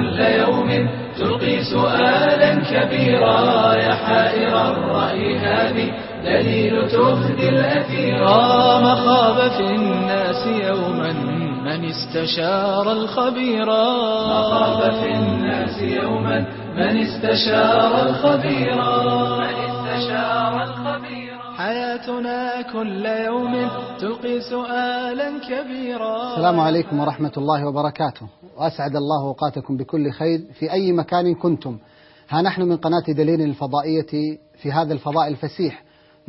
كل يوم تلقي سؤالا كبيرا يا حائر الرأي هذه دليل تهدي الأثيرا. مخاب في الناس يوما من استشار الخبيرا. مخاب في الناس يوما من استشار الخبيرا. حياتنا كل يوم تلقي سؤالا كبيرا. السلام عليكم ورحمة الله وبركاته، وأسعد الله أوقاتكم بكل خير في أي مكان كنتم. ها نحن من قناة دليل الفضائية في هذا الفضاء الفسيح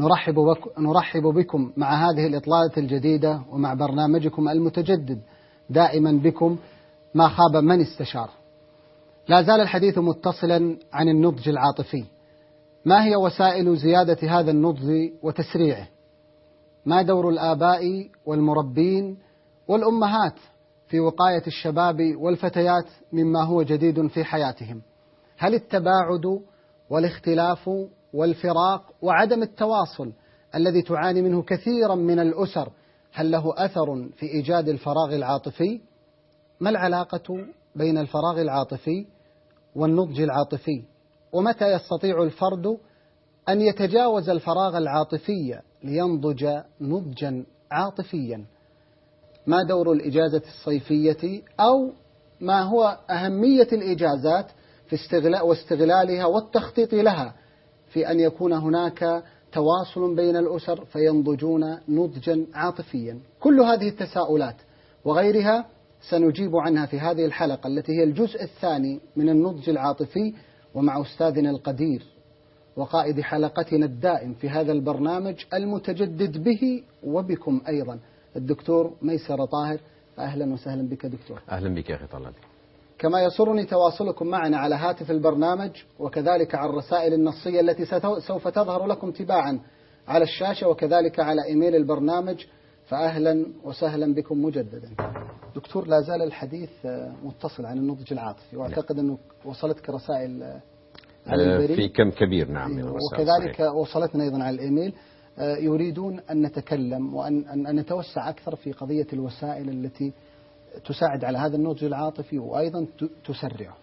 نرحب بكم مع هذه الإطلالة الجديدة ومع برنامجكم المتجدد دائما بكم ما خاب من استشار. لا زال الحديث متصلا عن النضج العاطفي. ما هي وسائل زيادة هذا النضج وتسريعه؟ ما دور الآباء والمربين والأمهات في وقاية الشباب والفتيات مما هو جديد في حياتهم؟ هل التباعد والاختلاف والفراق وعدم التواصل الذي تعاني منه كثيرا من الأسر هل له أثر في إيجاد الفراغ العاطفي؟ ما العلاقة بين الفراغ العاطفي والنضج العاطفي؟ ومتى يستطيع الفرد أن يتجاوز الفراغ العاطفي لينضج نضجا عاطفيا؟ ما دور الإجازة الصيفية أو ما هو أهمية الإجازات في واستغلالها والتخطيط لها في أن يكون هناك تواصل بين الأسر فينضجون نضجا عاطفيا؟ كل هذه التساؤلات وغيرها سنجيب عنها في هذه الحلقة التي هي الجزء الثاني من النضج العاطفي، ومع أستاذنا القدير وقائد حلقتنا الدائم في هذا البرنامج المتجدد به وبكم أيضا الدكتور ميسر طاهر. أهلا وسهلا بك دكتور. أهلا بك يا أخي طلال. كما يسرني تواصلكم معنا على هاتف البرنامج وكذلك على الرسائل النصية التي سوف تظهر لكم تباعا على الشاشة وكذلك على إيميل البرنامج، فأهلا وسهلا بكم مجددا. دكتور، لا زال الحديث متصل عن النضج العاطفي، وأعتقد أنه وصلتك رسائل على البريد في كم كبير. نعم. وكذلك وصلتنا أيضا على الإيميل. يريدون أن نتكلم وأن نتوسع أكثر في قضية الوسائل التي تساعد على هذا النضج العاطفي وأيضا تسرعه.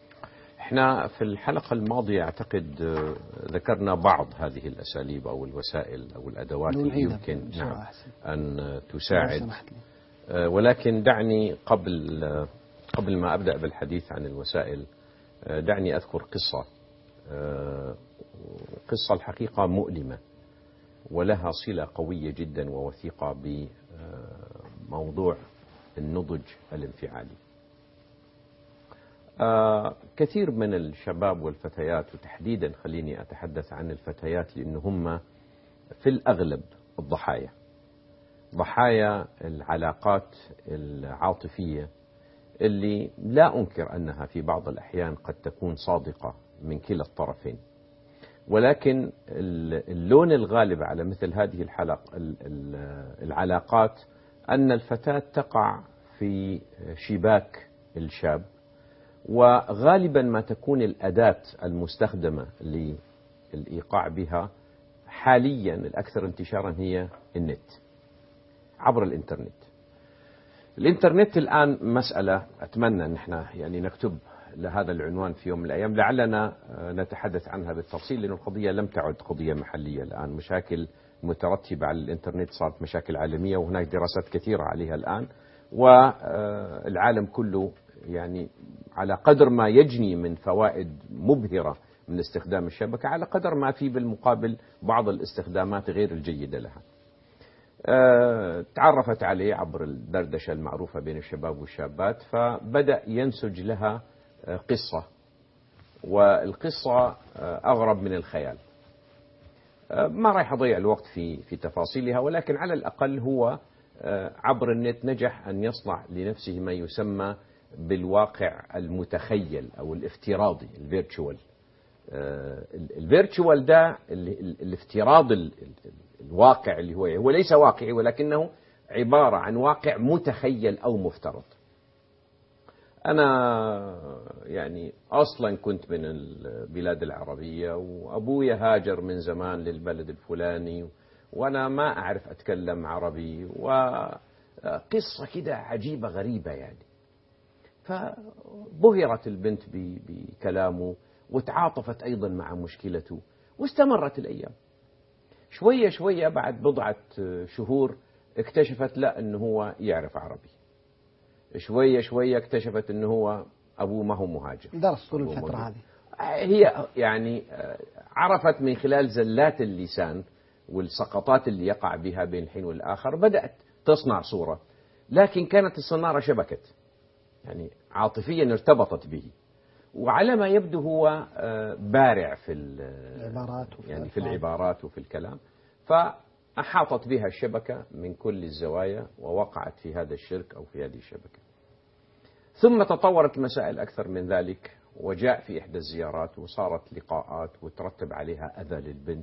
احنا في الحلقة الماضية أعتقد ذكرنا بعض هذه الأساليب أو الوسائل أو الأدوات اللي يمكن أن تساعد، ولكن دعني قبل ما أبدأ بالحديث عن الوسائل دعني أذكر قصة الحقيقة مؤلمة ولها صلة قوية جدا ووثيقة بموضوع النضج الانفعالي. كثير من الشباب والفتيات، وتحديدا خليني أتحدث عن الفتيات لأن هم في الأغلب ضحايا العلاقات العاطفية اللي لا أنكر أنها في بعض الأحيان قد تكون صادقة من كلا الطرفين، ولكن اللون الغالب على مثل هذه العلاقات أن الفتاة تقع في شباك الشاب، وغالبا ما تكون الأداة المستخدمة للإيقاع بها حاليا الأكثر انتشارا هي النت، عبر الإنترنت. الإنترنت الآن مسألة أتمنى أن احنا يعني نكتب لهذا العنوان في يوم من الأيام، لعلنا نتحدث عنها بالتفصيل، لأن القضية لم تعد قضية محلية الآن. مشاكل مترتبة على الإنترنت صارت مشاكل عالمية، وهناك دراسات كثيرة عليها الآن، والعالم كله يعني على قدر ما يجني من فوائد مبهرة من استخدام الشبكة، على قدر ما في بالمقابل بعض الاستخدامات غير الجيدة لها. تعرفت عليه عبر الدردشة المعروفة بين الشباب والشابات، فبدأ ينسج لها قصة، والقصة أغرب من الخيال. ما راح أضيع الوقت في تفاصيلها، ولكن على الأقل هو عبر النت نجح أن يصنع لنفسه ما يسمى بالواقع المتخيل أو الافتراضي، الفيرتشوال. الفيرتشوال ده الافتراض الواقع اللي هو ليس واقعي، ولكنه عبارة عن واقع متخيل أو مفترض. أنا يعني أصلا كنت من البلاد العربية، وأبويا هاجر من زمان للبلد الفلاني، وأنا ما أعرف أتكلم عربي، وقصة كده عجيبة غريبة يعني. فبهرت البنت بكلامه وتعاطفت أيضا مع مشكلته، واستمرت الأيام. شوية شوية بعد بضعة شهور اكتشفت لا أنه هو يعرف عربي. شوية شوية اكتشفت أنه هو أبوه ما هو مهاجر، درس طول الفترة هذه. هي يعني عرفت من خلال زلات اللسان والسقطات اللي يقع بها بين الحين والآخر، بدأت تصنع صورة، لكن كانت الصنارة شبكت، يعني عاطفيا ارتبطت به، وعلى ما يبدو هو بارع في العبارات يعني في العبارات وفي الكلام، فأحاطت بها الشبكة من كل الزوايا ووقعت في هذا الشرك أو في هذه الشبكة. ثم تطورت المسائل أكثر من ذلك، وجاء في إحدى الزيارات وصارت لقاءات وترتب عليها أذى للبنت.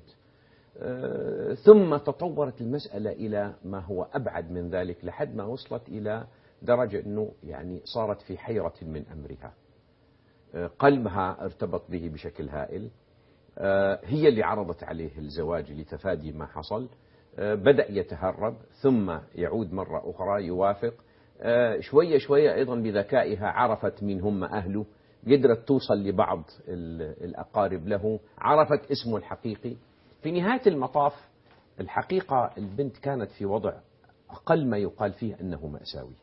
ثم تطورت المسألة إلى ما هو أبعد من ذلك، لحد ما وصلت إلى درجة أنه يعني صارت في حيرة من أمرها. قلبها ارتبط به بشكل هائل. هي اللي عرضت عليه الزواج لتفادي ما حصل. بدأ يتهرب ثم يعود مرة أخرى يوافق. شوية شوية أيضا بذكائها عرفت من هم أهله، قدرت توصل لبعض الأقارب له، عرفت اسمه الحقيقي. في نهاية المطاف الحقيقة البنت كانت في وضع أقل ما يقال فيه أنه مأساوي.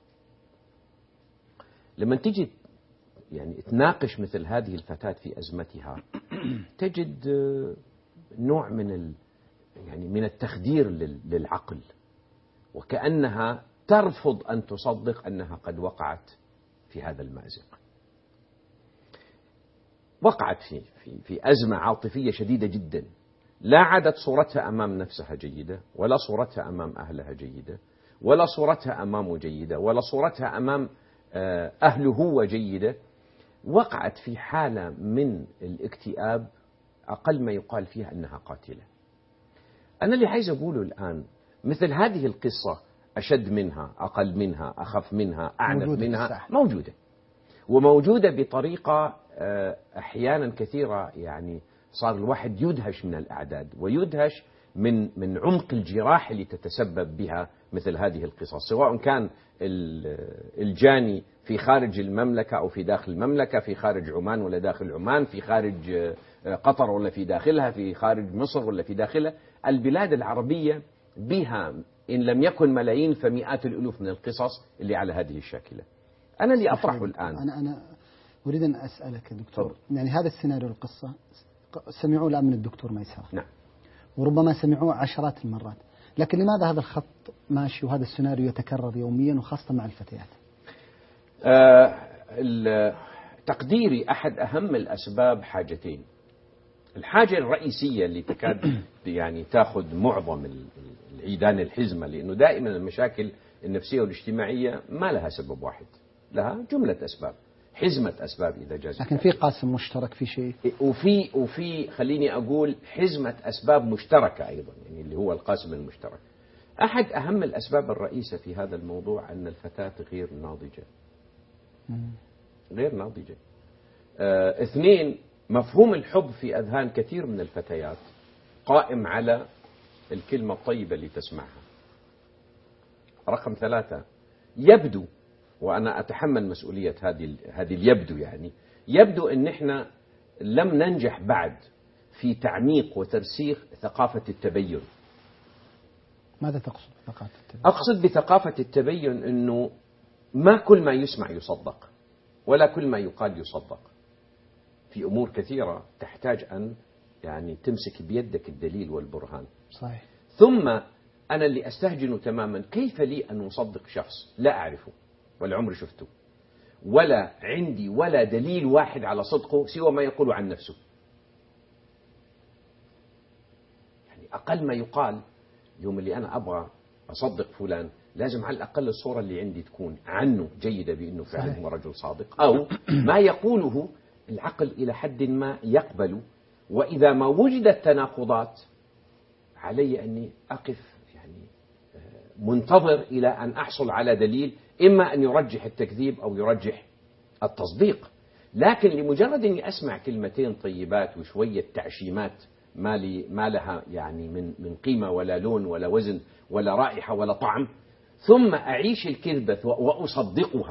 لما تجي يعني تناقش مثل هذه الفتاة في أزمتها تجد نوع من يعني من التخدير للعقل، وكأنها ترفض أن تصدق أنها قد وقعت في هذا المأزق. وقعت في أزمة عاطفية شديدة جدا، لا عادت صورتها أمام نفسها جيدة، ولا صورتها أمام أهلها جيدة، ولا صورتها أمامه جيدة، ولا صورتها أمام أهله هو جيدة. وقعت في حالة من الاكتئاب أقل ما يقال فيها أنها قاتلة. أنا اللي عايز أقوله الآن، مثل هذه القصة أشد منها، أقل منها، أخف منها، أعنف منها، موجودة، وموجودة بطريقة أحيانا كثيرة يعني صار الواحد يدهش من الأعداد ويدهش من عمق الجراح اللي تتسبب بها مثل هذه القصص، سواء كان الجاني في خارج المملكة أو في داخل المملكة، في خارج عمان ولا داخل عمان، في خارج قطر ولا في داخلها، في خارج مصر ولا في داخلها. البلاد العربية بها إن لم يكن ملايين فمئات الألوف من القصص اللي على هذه الشاكلة. أنا اللي أطرحه الآن، أنا أريد أن أسألك دكتور، يعني هذا السيناريو القصة سمعوه الآن من الدكتور ميسرة، نعم، وربما سمعوه عشرات المرات، لكن لماذا هذا الخط ماشي وهذا السيناريو يتكرر يوميا وخاصة مع الفتيات؟ تقديري أحد أهم الأسباب حاجتين. الحاجة الرئيسية اللي تكاد يعني تأخذ معظم العيدان الحزمة، لأنه دائما المشاكل النفسية والاجتماعية ما لها سبب واحد، لها جملة أسباب، حزمة أسباب إذا جاز. لكن في قاسم مشترك في شيء، وفي خليني أقول حزمة أسباب مشتركة أيضا، يعني اللي هو القاسم المشترك. أحد أهم الأسباب الرئيسة في هذا الموضوع أن الفتاة غير ناضجة. غير ناضجة. اثنين، مفهوم الحب في أذهان كثير من الفتيات قائم على الكلمة الطيبة اللي تسمعها. رقم ثلاثة، يبدو، وأنا أتحمل مسؤولية هذه اليبدو، يعني يبدو أن احنا لم ننجح بعد في تعميق وترسيخ ثقافة التبين. ماذا تقصد بثقافة التبين؟ أقصد بثقافة التبين أنه ما كل ما يسمع يصدق، ولا كل ما يقال يصدق. في أمور كثيرة تحتاج أن يعني تمسك بيدك الدليل والبرهان. صحيح. ثم أنا اللي أستهجن تماما، كيف لي أن أصدق شخص لا أعرفه ولا عمري شفته، ولا عندي ولا دليل واحد على صدقه سوى ما يقول عن نفسه؟ يعني أقل ما يقال يوم اللي أنا أبغى أصدق فلان لازم على الأقل الصورة اللي عندي تكون عنه جيدة بأنه فعلا هو رجل صادق، أو ما يقوله العقل إلى حد ما يقبل. وإذا ما وجدت تناقضات علي أني أقف يعني منتظر إلى أن أحصل على دليل، إما أن يرجح التكذيب أو يرجح التصديق. لكن لمجرد أني أسمع كلمتين طيبات وشوية تعشيمات ما لها يعني من قيمة ولا لون ولا وزن ولا رائحة ولا طعم، ثم أعيش الكذبة وأصدقها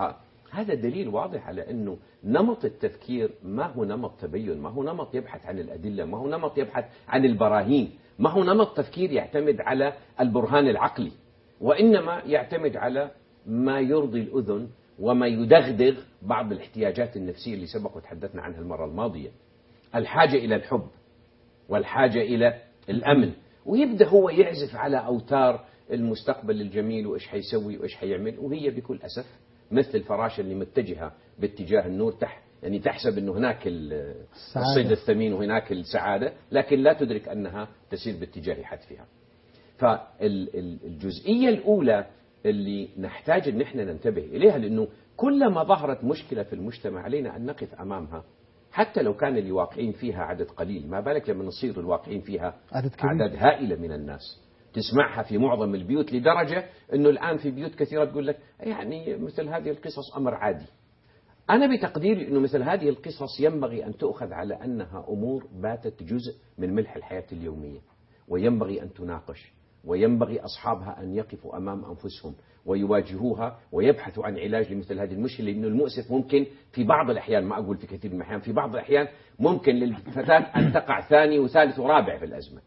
هذا دليل واضح على أنه نمط التفكير ما هو نمط تبين، ما هو نمط يبحث عن الأدلة، ما هو نمط يبحث عن البراهين، ما هو نمط تفكير يعتمد على البرهان العقلي، وإنما يعتمد على ما يرضي الأذن وما يدغدغ بعض الاحتياجات النفسية اللي سبق وتحدثنا عنها المرة الماضية. الحاجة إلى الحب والحاجة إلى الأمن، ويبدأ هو يعزف على أوتار المستقبل الجميل وإيش حيسوي وإيش حيعمل، وهي بكل أسف مثل الفراشة اللي متجهة باتجاه النور يعني تحسب أنه هناك الصيد الثمين وهناك السعادة، لكن لا تدرك أنها تسير باتجاه حتفها. فالجزئية الأولى اللي نحتاج أن احنا ننتبه إليها، لأنه كلما ظهرت مشكلة في المجتمع علينا أن نقف أمامها، حتى لو كان اللي واقعين فيها عدد قليل، ما بالك لما نصير الواقعين فيها أعداد هائلة من الناس. تسمعها في معظم البيوت، لدرجة أنه الآن في بيوت كثيرة تقول لك يعني مثل هذه القصص أمر عادي. أنا بتقديري أنه مثل هذه القصص ينبغي أن تؤخذ على أنها أمور باتت جزء من ملح الحياة اليومية، وينبغي أن تناقش، وينبغي أصحابها أن يقفوا أمام أنفسهم ويواجهوها ويبحثوا عن علاج لمثل هذه المشكلة. لأنه المؤسف ممكن في بعض الأحيان، ما أقول في كثير من الأحيان، في بعض الأحيان ممكن للفتاة أن تقع ثاني وثالث ورابع في الأزمة.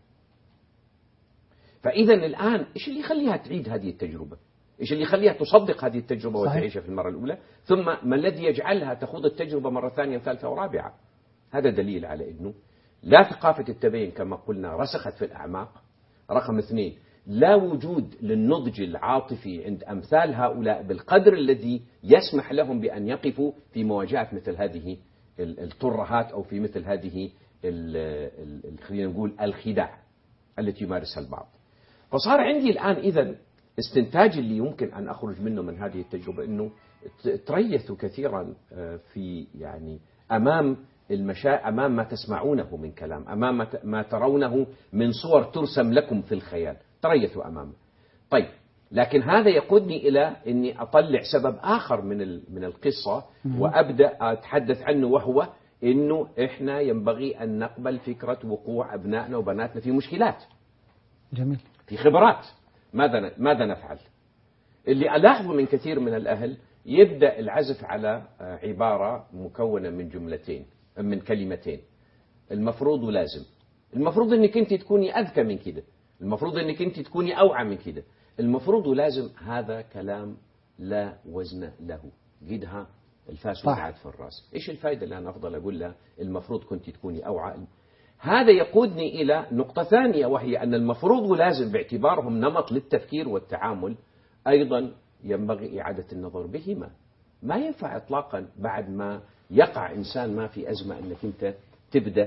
فإذا الآن إيش اللي يخليها تعيد هذه التجربة؟ إيش اللي يخليها تصدق هذه التجربة وتعيشها في المرة الأولى؟ ثم ما الذي يجعلها تخوض التجربة مرة ثانية وثالثة ورابعة؟ هذا دليل على أنه لا ثقافة التبين كما قلنا رسخت في الأعماق. رقم 2، لا وجود للنضج العاطفي عند أمثال هؤلاء بالقدر الذي يسمح لهم بأن يقفوا في مواجهة مثل هذه الترهات أو في مثل هذه خلينا نقول الخداع التي يمارسها البعض. فصار عندي الآن إذن استنتاج اللي يمكن أن أخرج منه من هذه التجربة، أنه تريثوا كثيرا في يعني أمام ما تسمعونه من كلام، أمام ما ترونه من صور ترسم لكم في الخيال، تريثوا أمامه. طيب، لكن هذا يقودني إلى أني أطلع سبب آخر من القصة وأبدأ أتحدث عنه، وهو أنه إحنا ينبغي أن نقبل فكرة وقوع أبنائنا وبناتنا في مشكلات. جميل. في خبرات. ماذا نفعل؟ اللي ألاحظه من كثير من الأهل يبدأ العزف على عبارة مكونة من كلمتين: المفروض ولازم. المفروض أنك أنت تكوني أذكى من كده، المفروض أنك أنت تكوني أوعى من كده. المفروض ولازم هذا كلام لا وزن له، قدها الفاس وقعت في الراس. إيش الفائدة اللي أنا أفضل أقول لها المفروض كنت تكوني أوعى؟ هذا يقودني إلى نقطة ثانية، وهي أن المفروض ولازم باعتبارهم نمط للتفكير والتعامل أيضا ينبغي إعادة النظر بهما. ما ينفع إطلاقا بعد ما يقع إنسان ما في أزمة أنك أنت تبدأ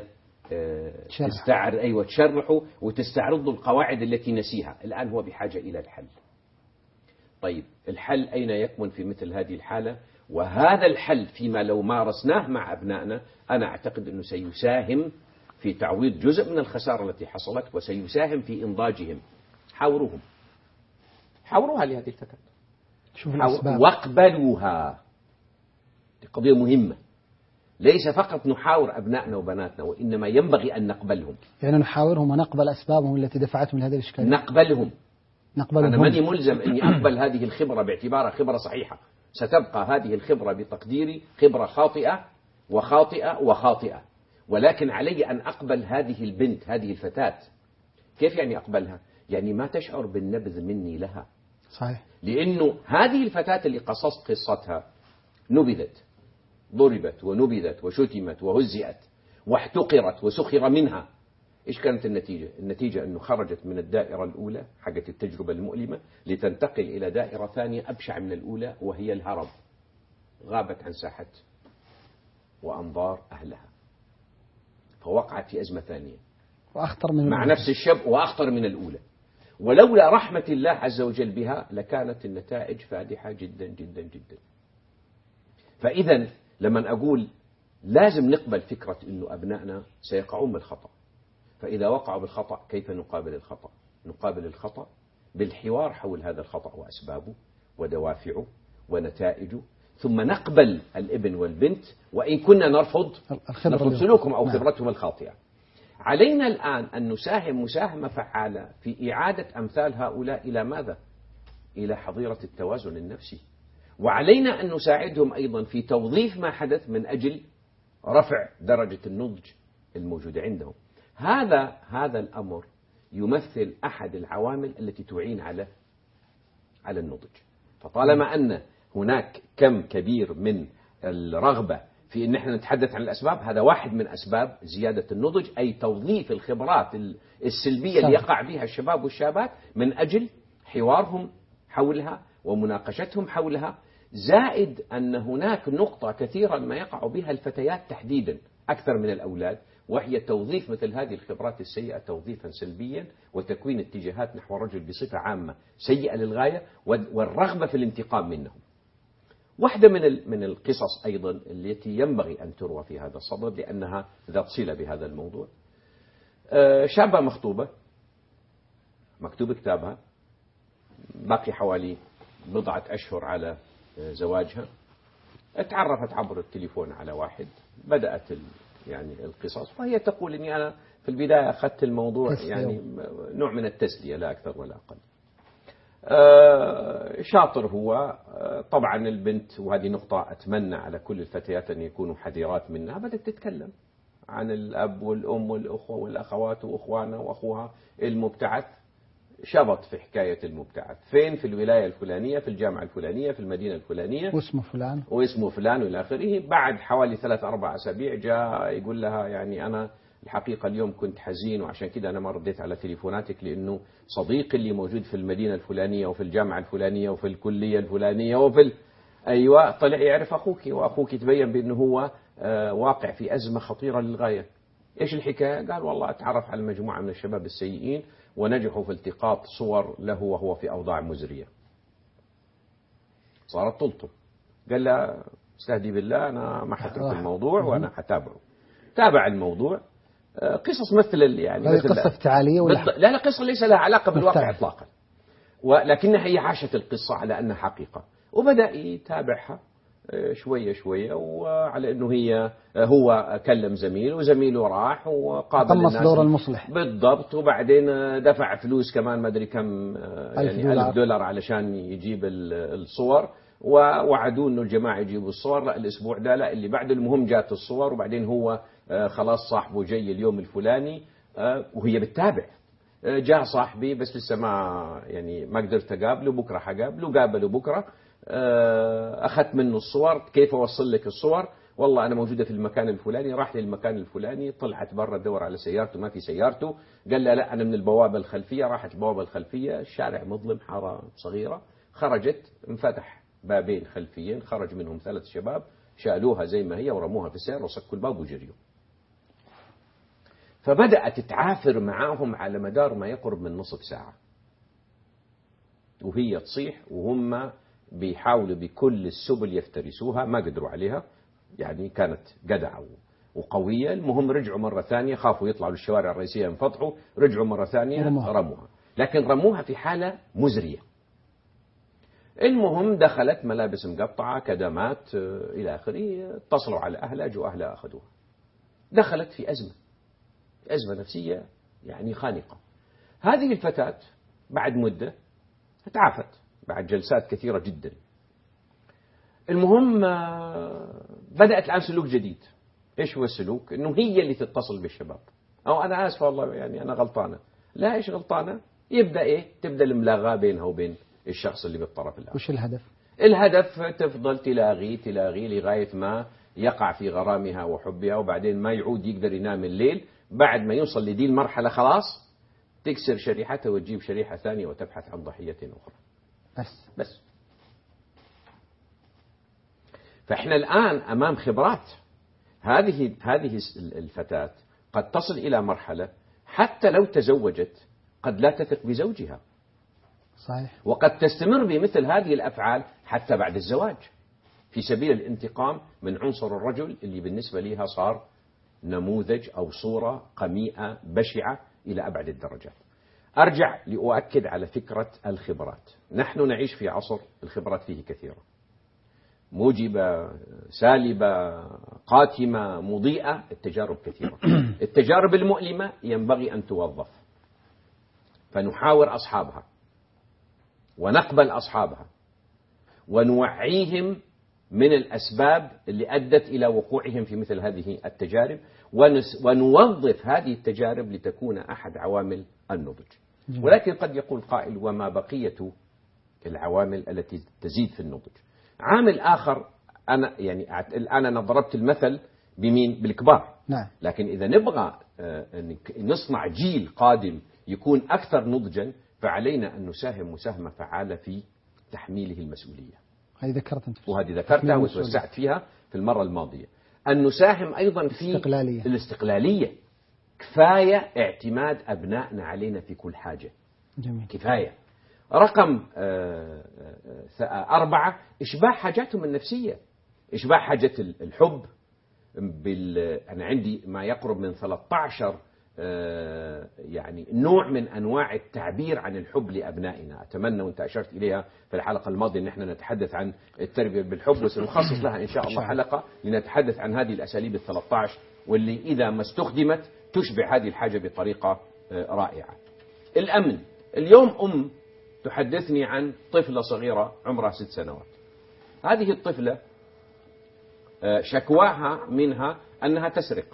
تشرحه وتستعرض القواعد التي نسيها. الآن هو بحاجة إلى الحل. طيب، الحل أين يكمن في مثل هذه الحالة؟ وهذا الحل فيما لو مارسناه مع أبنائنا أنا أعتقد أنه سيساهم في تعويض جزء من الخسارة التي حصلت، وسيساهم في إنضاجهم. حاوروها لهذه الفتاة، واقبلوها. قضية مهمة، ليس فقط نحاور أبنائنا وبناتنا، وإنما ينبغي أن نقبلهم. يعني نحاورهم ونقبل أسبابهم التي دفعتهم لهذه الإشكالية. نقبلهم. أنا ماني ملزم أني أقبل هذه الخبرة باعتبارها خبرة صحيحة. ستبقى هذه الخبرة بتقديري خبرة خاطئة وخاطئة وخاطئة، ولكن علي أن أقبل هذه البنت، هذه الفتاة. كيف يعني أقبلها؟ يعني ما تشعر بالنبذ مني لها. صحيح. لأنه هذه الفتاة اللي قصصت قصتها نبذت، ضربت ونبذت وشتمت وهزئت واحتقرت وسخر منها. إيش كانت النتيجة؟ النتيجة أنه خرجت من الدائرة الأولى حقت التجربة المؤلمة لتنتقل إلى دائرة ثانية أبشع من الأولى، وهي الهرب. غابت عن ساحة وأنظار أهلها، فوقعت في أزمة ثانية وأخطر من مع نفس الشاب وأخطر من الأولى. ولولا رحمة الله عز وجل بها لكانت النتائج فادحة جدا جدا جدا. فإذا لما أقول لازم نقبل فكرة أنه أبنائنا سيقعون بالخطأ، فإذا وقعوا بالخطأ كيف نقابل الخطأ؟ نقابل الخطأ بالحوار حول هذا الخطأ وأسبابه ودوافعه ونتائجه، ثم نقبل الابن والبنت وإن كنا نرفض سلوكهم أو خبرتهم الخاطئة. علينا الآن أن نساهم مساهمة فعالة في إعادة أمثال هؤلاء إلى ماذا؟ إلى حظيرة التوازن النفسي. وعلينا أن نساعدهم أيضا في توظيف ما حدث من أجل رفع درجة النضج الموجودة عندهم. هذا الأمر يمثل أحد العوامل التي تعين على النضج. فطالما أن هناك كم كبير من الرغبة في أن احنا نتحدث عن الأسباب، هذا واحد من أسباب زيادة النضج، أي توظيف الخبرات السلبية اللي يقع بها الشباب والشابات من أجل حوارهم حولها ومناقشتهم حولها. زائد أن هناك نقطة كثيرا ما يقع بها الفتيات تحديدا أكثر من الأولاد، وهي توظيف مثل هذه الخبرات السيئة توظيفا سلبيا، وتكوين اتجاهات نحو الرجل بصفة عامة سيئة للغاية، والرغبة في الانتقام منهم. واحدة من القصص أيضا التي ينبغي أن تروى في هذا الصدد لأنها ذات صلة بهذا الموضوع. شابة مخطوبة، مكتوب كتابها، باقي حوالي بضعة أشهر على زواجها، تعرفت عبر التليفون على واحد، بدأت يعني القصص، وهي تقول إني أنا في البداية أخذت الموضوع يعني نوع من التسلية لا أكثر ولا أقل. شاطر هو طبعا. البنت، وهذه نقطة أتمنى على كل الفتيات أن يكونوا حذرات منها، بدأت تتكلم عن الأب والأم والأخوة والأخوات وأخوانها وأخوها المبتعث. شبط في حكاية المبتعث، فين؟ في الولاية الفلانية، في الجامعة الفلانية، في المدينة الفلانية، واسمه فلان وإلى آخره. بعد حوالي 3-4 أسابيع جاء يقول لها يعني أنا الحقيقة اليوم كنت حزين، وعشان كده أنا ما رديت على تليفوناتك، لأنه صديقي اللي موجود في المدينة الفلانية وفي الجامعة الفلانية وفي الكلية الفلانية أيوة طلع يعرف أخوك، وأخوك تبين بأنه هو واقع في أزمة خطيرة للغاية. إيش الحكاية؟ قال والله أتعرف على مجموعة من الشباب السيئين ونجحوا في التقاط صور له وهو في أوضاع مزرية. صارت تلطم. قال لا استهدي بالله، أنا ما حترك الموضوع وأنا حتابعه. تابع الموضوع. قصص مثل يعني قصة افتعالية ولا لا قصة ليس لها علاقة بالواقع إطلاقا، ولكنها هي عاشت القصة على أنها حقيقة، وبدأ يتابعها شوية شوية، وعلى أنه هو كلم زميل وزميله راح وقابل الناس دور المصلح بالضبط، وبعدين دفع فلوس كمان ما أدري كم يعني $1000 علشان يجيب الصور، ووعدوه أنه الجماعة يجيبوا الصور. لا الأسبوع ده، لا اللي بعد. المهم جات الصور، وبعدين هو خلاص صاحبه جاي اليوم الفلاني، وهي بتتابع. جاء صاحبي بس لسه ما قدرت أقابله، بكرة حقابله. قابله بكرة، أخذت منه الصور. كيف أوصل لك الصور؟ والله أنا موجودة في المكان الفلاني. راح للمكان الفلاني، طلعت برا تدور على سيارته، ما في سيارته. قال لا لا أنا من البوابة الخلفية. راحت البوابة الخلفية، الشارع مظلم، حارة صغيرة. خرجت، انفتح بابين خلفيين، خرج منهم 3 شباب، شالوها زي ما هي ورموها في السيارة وسكوا الباب وجريوا. فبدأت تعافر معاهم على مدار ما يقرب من نصف ساعة، وهي تصيح وهم بيحاولوا بكل السبل يفترسوها، ما قدروا عليها. يعني كانت جدعة وقوية. المهم رجعوا مرة ثانية، خافوا يطلعوا للشوارع الرئيسية ينفضحوا، رجعوا مرة ثانية رموها، لكن رموها في حالة مزرية. المهم دخلت ملابس مقطعة، كدمات إلى آخره. اتصلوا على أهلها، جو أهلها أخذوها. دخلت في أزمة نفسية يعني خانقة. هذه الفتاة بعد مدة تعافت بعد جلسات كثيرة جدا. المهم بدأت الآن سلوك جديد. إيش هو السلوك؟ إنه هي اللي تتصل بالشباب، أو أنا آسف والله يعني أنا غلطانة. لا، إيش غلطانة؟ يبدأ تبدأ الملاغاة بينها وبين الشخص اللي بالطرف الآخر. وش الهدف؟ الهدف تفضل تلاغي لغاية ما يقع في غرامها وحبها، وبعدين ما يعود يقدر ينام الليل. بعد ما يوصل لدي المرحلة خلاص تكسر شريحته وتجيب شريحة ثانية وتبحث عن ضحية أخرى. بس فإحنا الآن أمام خبرات. هذه الفتاة قد تصل إلى مرحلة حتى لو تزوجت قد لا تثق بزوجها. صحيح. وقد تستمر بمثل هذه الأفعال حتى بعد الزواج، في سبيل الانتقام من عنصر الرجل اللي بالنسبة لها صار نموذج أو صورة قميئة بشعة إلى أبعد الدرجات. أرجع لأؤكد على فكرة الخبرات. نحن نعيش في عصر الخبرات فيه كثيرة، موجبة، سالبة، قاتمة، مضيئة. التجارب كثيرة. التجارب المؤلمة ينبغي أن توظف، فنحاور أصحابها ونقبل أصحابها ونوعيهم من الأسباب اللي أدت إلى وقوعهم في مثل هذه التجارب، ونوظف هذه التجارب لتكون أحد عوامل النضج. ولكن قد يقول قائل: وما بقية العوامل التي تزيد في النضج؟ عامل آخر، الآن أنا ضربت المثل بمين؟ بالكبار. نعم. لكن إذا نبغى نصنع جيل قادم يكون أكثر نضجا، فعلينا أن نساهم مساهمة فعالة في تحميله المسؤولية. وهذه ذكرتها وتوسعت فيها في المرة الماضية. أن نساهم أيضا في الاستقلالية. كفاية اعتماد أبنائنا علينا في كل حاجة. جميل. كفاية. رقم 4: إشباع حاجاتهم النفسية، إشباع حاجة الحب. أنا عندي ما يقرب من 13 نوع من أنواع التعبير عن الحب لأبنائنا. أتمنى، وأنت أشرت إليها في الحلقة الماضية، أن احنا نتحدث عن التربية بالحب، وسنخصص لها إن شاء الله حلقة لنتحدث عن هذه الأساليب 13، واللي إذا ما استخدمت تشبع هذه الحاجة بطريقة رائعة. الأمن. اليوم تحدثني عن طفلة صغيرة عمرها 6 سنوات. هذه الطفلة شكواها منها أنها تسرق،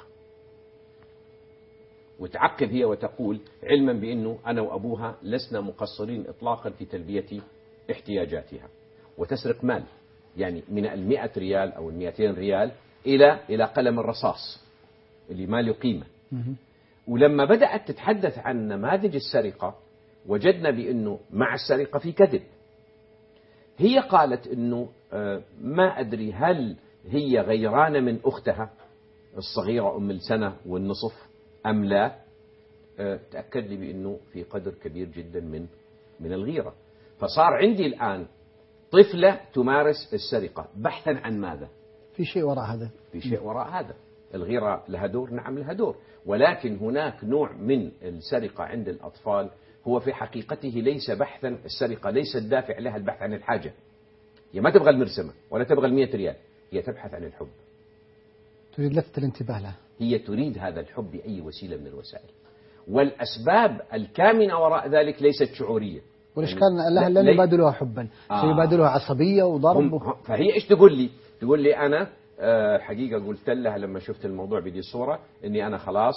وتعقب هي وتقول: علما بأنه أنا وأبوها لسنا مقصرين إطلاقا في تلبية احتياجاتها. وتسرق مال، يعني من 100 ريال أو 200 ريال إلى قلم الرصاص اللي ما له قيمة. ولما بدأت تتحدث عن نماذج السرقة، وجدنا بأنه مع السرقة في كذب. هي قالت أنه ما أدري هل هي غيرانة من أختها الصغيرة أم 1.5 سنة أم لا. تأكد لي بأنه في قدر كبير جدا من الغيرة. فصار عندي الآن طفلة تمارس السرقة بحثا عن ماذا؟ في شيء وراء هذا. في شيء وراء هذا. الغيرة لها دور، نعم لها دور، ولكن هناك نوع من السرقة عند الأطفال هو في حقيقته ليس بحثا. السرقة ليس الدافع لها البحث عن الحاجة. هي ما تبغى المرسمة ولا تبغى 100 ريال، هي تبحث عن الحب، تريد لفت الانتباه لها. هي تريد هذا الحب بأي وسيلة من الوسائل. والأسباب الكامنة وراء ذلك ليست شعورية. والإشكال أنها لن يبادلها حبا، سيبادلها عصبية وضرب. فهي إيش تقول لي؟ تقول لي أنا حقيقة قلت لها لما شفت الموضوع بدي الصورة إني أنا خلاص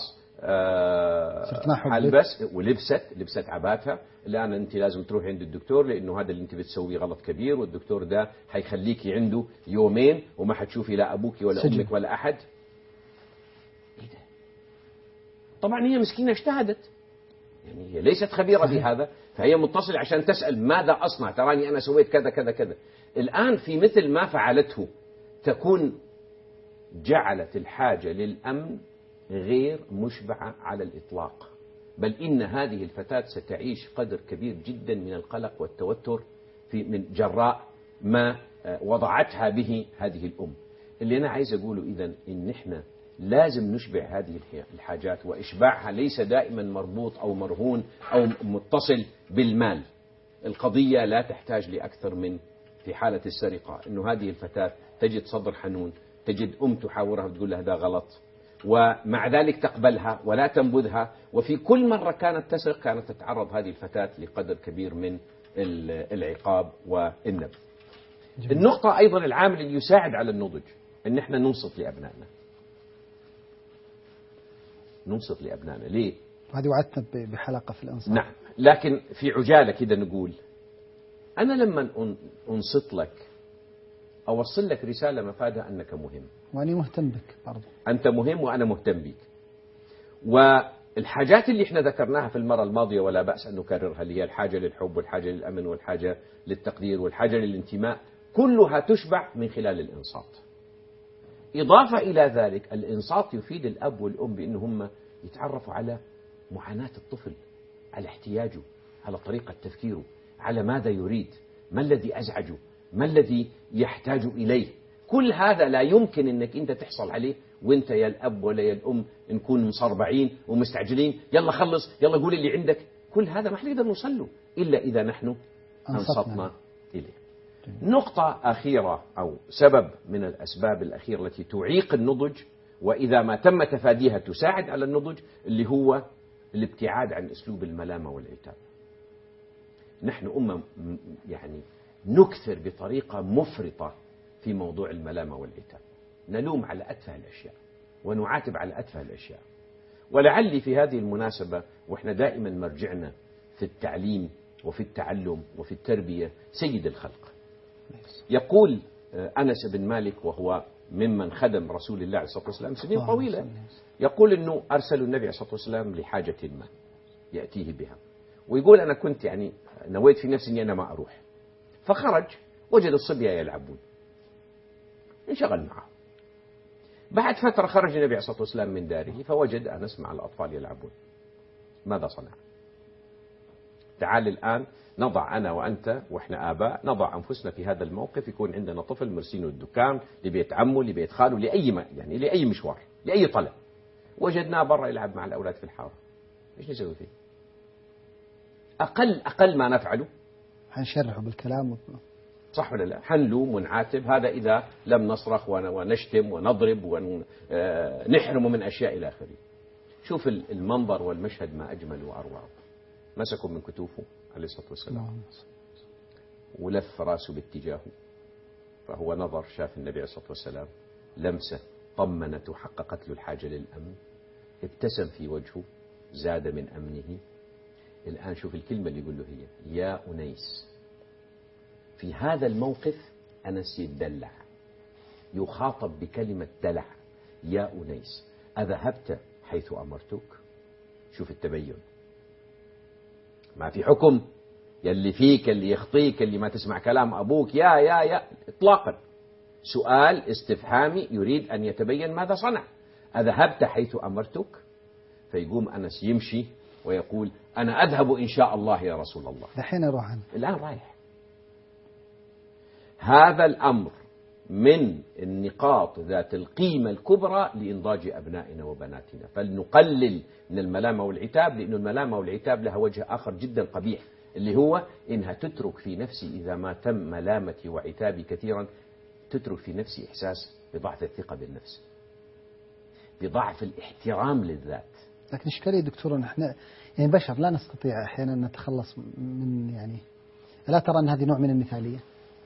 ألبس، ولبست عباتها. الآن أنت لازم تروح عند الدكتور، لأنه هذا اللي أنت بتسويه غلط كبير، والدكتور ده حيخليكي عنده 2 يوم وما حتشوفي لا أبوك ولا أمك ولا أحد. إيه ده؟ طبعا هي مسكينة اجتهدت، يعني هي ليست خبيرة بهذا، فهي متصلة عشان تسأل ماذا أصنع، تراني أنا سويت كذا كذا كذا. الآن في مثل ما فعلته تكون جعلت الحاجة للأمن غير مشبعة على الإطلاق، بل إن هذه الفتاة ستعيش قدر كبير جدا من القلق والتوتر من جراء ما وضعتها به هذه الأم. اللي أنا عايز أقوله إذن إن إحنا لازم نشبع هذه الحاجات، وإشباعها ليس دائما مربوط أو مرهون أو متصل بالمال. القضية لا تحتاج لأكثر من في حالة السرقة إنه هذه الفتاة تجد صدر حنون، تجد أم تحاورها وتقول لها هذا غلط، ومع ذلك تقبلها ولا تنبذها. وفي كل مرة كانت تسرق كانت تتعرض هذه الفتاة لقدر كبير من العقاب والنبذ. النقطة أيضا العامل اللي يساعد على النضج إن إحنا ننصت لأبنائنا. ننصت لأبنائنا ليه؟ هذه وعدتنا بحلقة في الإنصات. نعم، لكن في عجالة كده نقول أنا لما أنصت لك أوصل لك رسالة مفادها أنك مهم، وأنا مهتم بك برضو. أنت مهم وأنا مهتم بك. والحاجات اللي احنا ذكرناها في المرة الماضية ولا بأس أن نكررها، اللي هي الحاجة للحب والحاجة للأمن والحاجة للتقدير والحاجة للانتماء، كلها تشبع من خلال الإنصات. إضافة إلى ذلك الإنصات يفيد الأب والأم بأنهم يتعرفوا على معاناة الطفل، على احتياجه، على طريقة تفكيره، على ماذا يريد، ما الذي أزعجه، ما الذي يحتاج إليه. كل هذا لا يمكن أنك أنت تحصل عليه وأنت يا الأب ولا يا الأم نكون مصربعين ومستعجلين، يلا خلص، يلا قول اللي عندك. كل هذا ما حنقدر نوصل له إلا إذا نحن أنصتنا إليه. نقطة أخيرة أو سبب من الأسباب الأخيرة التي تعيق النضج، وإذا ما تم تفاديها تساعد على النضج، اللي هو الابتعاد عن أسلوب الملامة والعتاب. نحن أمة يعني نكثر بطريقة مفرطة في موضوع الملامة والعتاب، نلوم على أتفه الأشياء ونعاتب على أتفه الأشياء. ولعلي في هذه المناسبة، وإحنا دائما مرجعنا في التعليم وفي التعلم وفي التربية سيد الخلق. يقول أنس بن مالك وهو ممن خدم رسول الله عليه الصلاة والسلام سنين طويلة، يقول أنه أرسلوا النبي عليه الصلاة والسلام لحاجة ما يأتيه بها، ويقول أنا كنت يعني نويت في نفسي أني أنا ما أروح، فخرج وجد الصبية يلعبون، انشغل معه. بعد فترة خرج النبي عليه الصلاة والسلام من داره فوجد أنس مع الأطفال يلعبون. ماذا صنع؟ تعال الآن نضع أنا وأنت وإحنا آباء نضع أنفسنا في هذا الموقف، يكون عندنا طفل مرسينه الدكان لبيت عمه لبيت خاله يعني لأي مشوار لأي طلب، وجدناه برا يلعب مع الأولاد في الحارة، إيش نسوي فيه؟ أقل ما نفعله حنشرحه بالكلام صح ولا لا؟ حنلوم ونعاتب، هذا إذا لم نصرخ ونشتم ونضرب ونحرمه من أشياء إلى آخره. شوف المنظر والمشهد ما أجمل وأروع. مسكوا من كتوفه عليه الصلاة والسلام ولف راسه باتجاهه، فهو نظر شاف النبي عليه الصلاة والسلام، لمسة طمنته حققت له الحاجة للأمن، ابتسم في وجهه زاد من أمنه. الآن شوف الكلمة اللي يقول له هي يا أنيس. في هذا الموقف أنس يتدلع، يخاطب بكلمة دلع، يا أنيس أذهبت حيث أمرتك؟ شوف التبين، ما في حكم يلي فيك اللي يخطيك اللي ما تسمع كلام أبوك يا إطلاقا، سؤال استفهامي يريد أن يتبين ماذا صنع. أذهبت حيث أمرتك؟ فيقوم أنس يمشي ويقول أنا أذهب إن شاء الله يا رسول الله. الحين أروح أنا، الآن رايح. هذا الأمر من النقاط ذات القيمة الكبرى لإنضاج أبنائنا وبناتنا، فلنقلل من الملامة والعتاب، لأن الملامة والعتاب لها وجه آخر جدا قبيح، اللي هو إنها تترك في نفسي إذا ما تم ملامتي وعتابي كثيرا، تترك في نفسي إحساس بضعف الثقة بالنفس، بضعف الاحترام للذات. لكن إشكالية دكتور احنا يعني بشر لا نستطيع أحيانا نتخلص من يعني، لا ترى أن هذه نوع من المثالية؟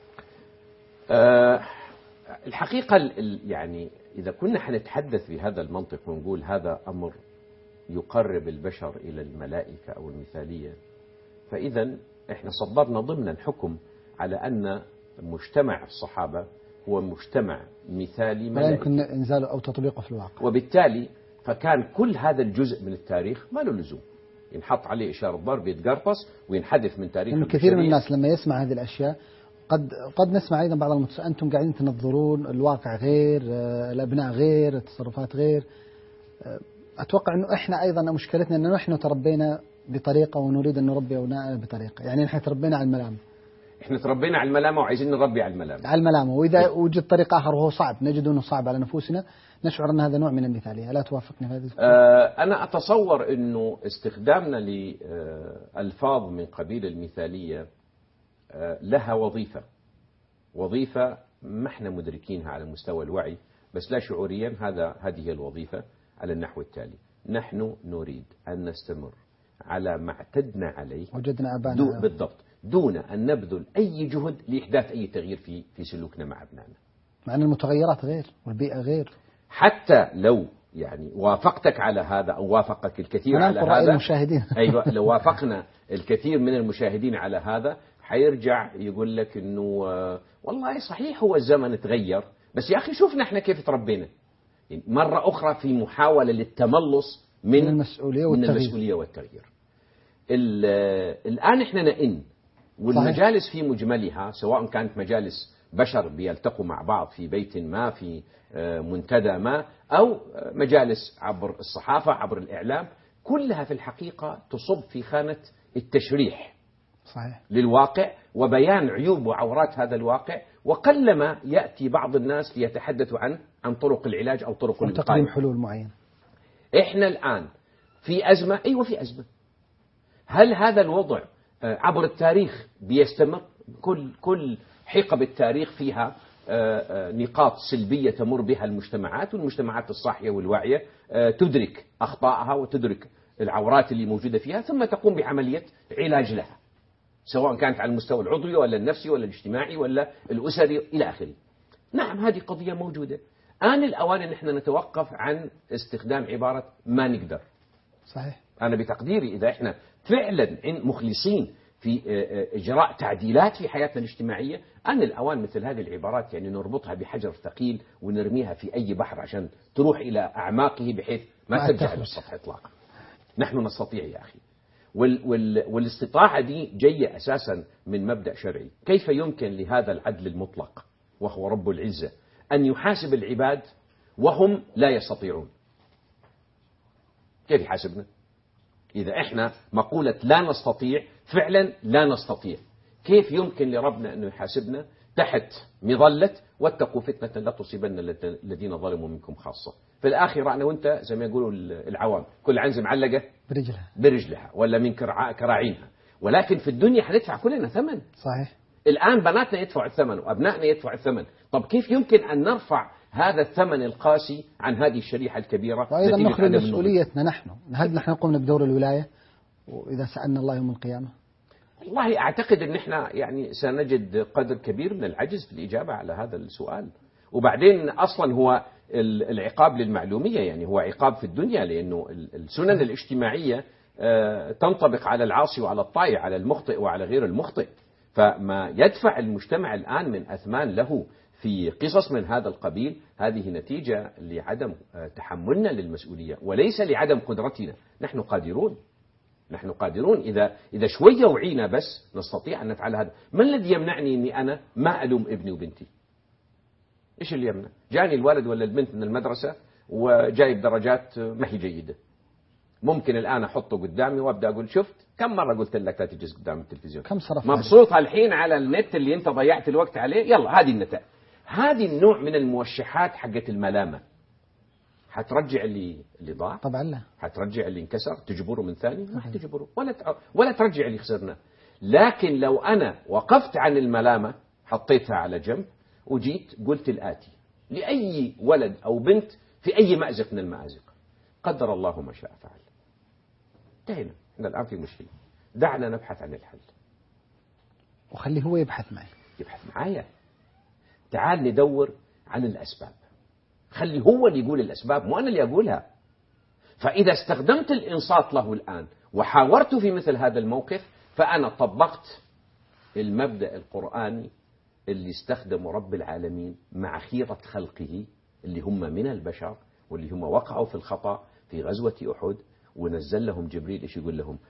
الحقيقة يعني إذا كنا حنتحدث بهذا المنطق ونقول هذا أمر يقرب البشر إلى الملائكة أو المثالية، فإذا إحنا صدرنا ضمنا حكم على أن مجتمع الصحابة هو مجتمع مثالي لا يمكن إنزاله أو تطبيقه في الواقع، وبالتالي فكان كل هذا الجزء من التاريخ ما له لزوم ينحط عليه إشارة ضرب يتقرطس وينحدث من تاريخ. لأنه كثير من الناس لما يسمع هذه الأشياء قد نسمع أيضا بعض أنتم قاعدين تنظرون الواقع غير، الأبناء غير، التصرفات غير. أتوقع أنه إحنا أيضا مشكلتنا أنه نحن تربينا بطريقة ونريد أن نربي أبنائنا بطريقة، يعني نحن تربينا على الملامة، إحنا تربينا على الملامة وعايزين نربي على الملامة، وإذا وجد طريق آخر وهو صعب نجد أنه صعب على نفوسنا، نشعر أن هذا نوع من المثالية. لا توافقني في هذه؟ أنا أتصور أنه استخدامنا لألفاظ من قبيل المثالية لها وظيفة ما احنا مدركينها على مستوى الوعي، بس لا شعوريا هذه الوظيفة على النحو التالي: نحن نريد أن نستمر على ما اعتدنا عليه، وجدنا أبانا بالضبط، دون أن نبذل أي جهد لإحداث أي تغيير في سلوكنا مع أبنائنا، مع أن المتغيرات غير والبيئة غير. حتى لو يعني وافقتك على هذا أو وافقك الكثير على هذا، المشاهدين أيوة، لو وافقنا الكثير من المشاهدين على هذا حيرجع يقول لك إنه والله صحيح هو الزمن تغير، بس يا أخي شوفنا إحنا كيف تربينا. يعني مرة أخرى في محاولة للتملص من المسؤولية والتغيير. الآن إحنا نئن، والمجالس في مجملها سواء كانت مجالس بشر بيلتقوا مع بعض في بيت ما، في منتدى ما، أو مجالس عبر الصحافة عبر الإعلام، كلها في الحقيقة تصب في خانة التشريح صحيح للواقع وبيان عيوب وعورات هذا الواقع، وقلما يأتي بعض الناس ليتحدثوا عن طرق العلاج أو طرق الوقاية، تقديم حلول معينة. إحنا الآن في أزمة، أيوة في أزمة. هل هذا الوضع عبر التاريخ بيستمر؟ كل حقب التاريخ فيها نقاط سلبية تمر بها المجتمعات، والمجتمعات الصاحية والواعية تدرك أخطائها وتدرك العورات اللي موجودة فيها ثم تقوم بعملية علاج لها. سواء كانت على المستوى العضوي ولا النفسي ولا الاجتماعي ولا الأسري إلى آخره. نعم هذه قضية موجودة. آن الأوان أن احنا نتوقف عن استخدام عبارة ما نقدر. صحيح. أنا بتقديري إذا احنا فعلا مخلصين في إجراء تعديلات في حياتنا الاجتماعية، آن الأوان مثل هذه العبارات يعني نربطها بحجر ثقيل ونرميها في أي بحر عشان تروح إلى أعماقه بحيث ما ترجع للسطح إطلاقا. نحن نستطيع يا أخي، والاستطاعة دي جاية أساسا من مبدأ شرعي. كيف يمكن لهذا العدل المطلق وهو رب العزة أن يحاسب العباد وهم لا يستطيعون؟ كيف يحاسبنا؟ إذا إحنا مقولة لا نستطيع فعلا لا نستطيع، كيف يمكن لربنا أنه يحاسبنا تحت مظلة واتقوا فتنة لا تصيبن الذين ظلموا منكم خاصة؟ في الآخرة أنا وأنت زي ما يقولوا العوام كل عنز معلقة برجلها ولا من كراعينها، ولكن في الدنيا حندفع كلنا ثمن. صحيح. الآن بناتنا يدفعوا الثمن وأبنائنا يدفعوا الثمن. طب كيف يمكن أن نرفع هذا الثمن القاسي عن هذه الشريحة الكبيرة؟ وأيضا نخرج مسؤوليتنا نحن. هل نحن قمنا بدور الولاية وإذا سألنا الله يوم القيامة؟ والله أعتقد أن احنا يعني سنجد قدر كبير من العجز في الإجابة على هذا السؤال. وبعدين أصلا هو العقاب للمعلومية، يعني هو عقاب في الدنيا، لأنه السنن الاجتماعية تنطبق على العاصي وعلى الطائع، على المخطئ وعلى غير المخطئ. فما يدفع المجتمع الآن من أثمان له في قصص من هذا القبيل هذه نتيجة لعدم تحملنا للمسؤولية وليس لعدم قدرتنا. نحن قادرون، نحن قادرون إذا شوية وعينا بس نستطيع أن نفعل هذا. ما الذي يمنعني أني أنا ما ألوم ابني وبنتي؟ إيش اللي يمنع؟ جاني الولد ولا البنت من المدرسة وجايب درجات ما هي جيدة، ممكن الآن أحطه قدامي وأبدأ أقول شفت كم مرة قلت لك لا تجلس قدام التلفزيون، كم صرفت مبسوط الحين على النت اللي أنت ضيعت الوقت عليه، يلا هذه النتائج. هذه النوع من الموشحات حقت الملامة حترجع اللي ضاع؟ طبعا لا. حترجع اللي انكسر؟ تجبره من ثاني؟ ما حتجبره ولا ترجع اللي خسرنا. لكن لو أنا وقفت عن الملامة حطيتها على جنب وجيت قلت الآتي لأي ولد أو بنت في أي مأزق من المآزق: قدر الله ما شاء فعل. انتهينا، احنا الآن في مشكلة، دعنا نبحث عن الحل. وخليه هو يبحث معي. يبحث معايا. تعال ندور عن الأسباب، خلي هو اللي يقول الأسباب مو أنا اللي أقولها. فإذا استخدمت الإنصات له الآن وحاورت في مثل هذا الموقف فأنا طبقت المبدأ القرآني اللي استخدمه رب العالمين مع خيرة خلقه اللي هم من البشر واللي هم وقعوا في الخطأ في غزوة أحد، ونزل لهم جبريل إيش يقول لهم: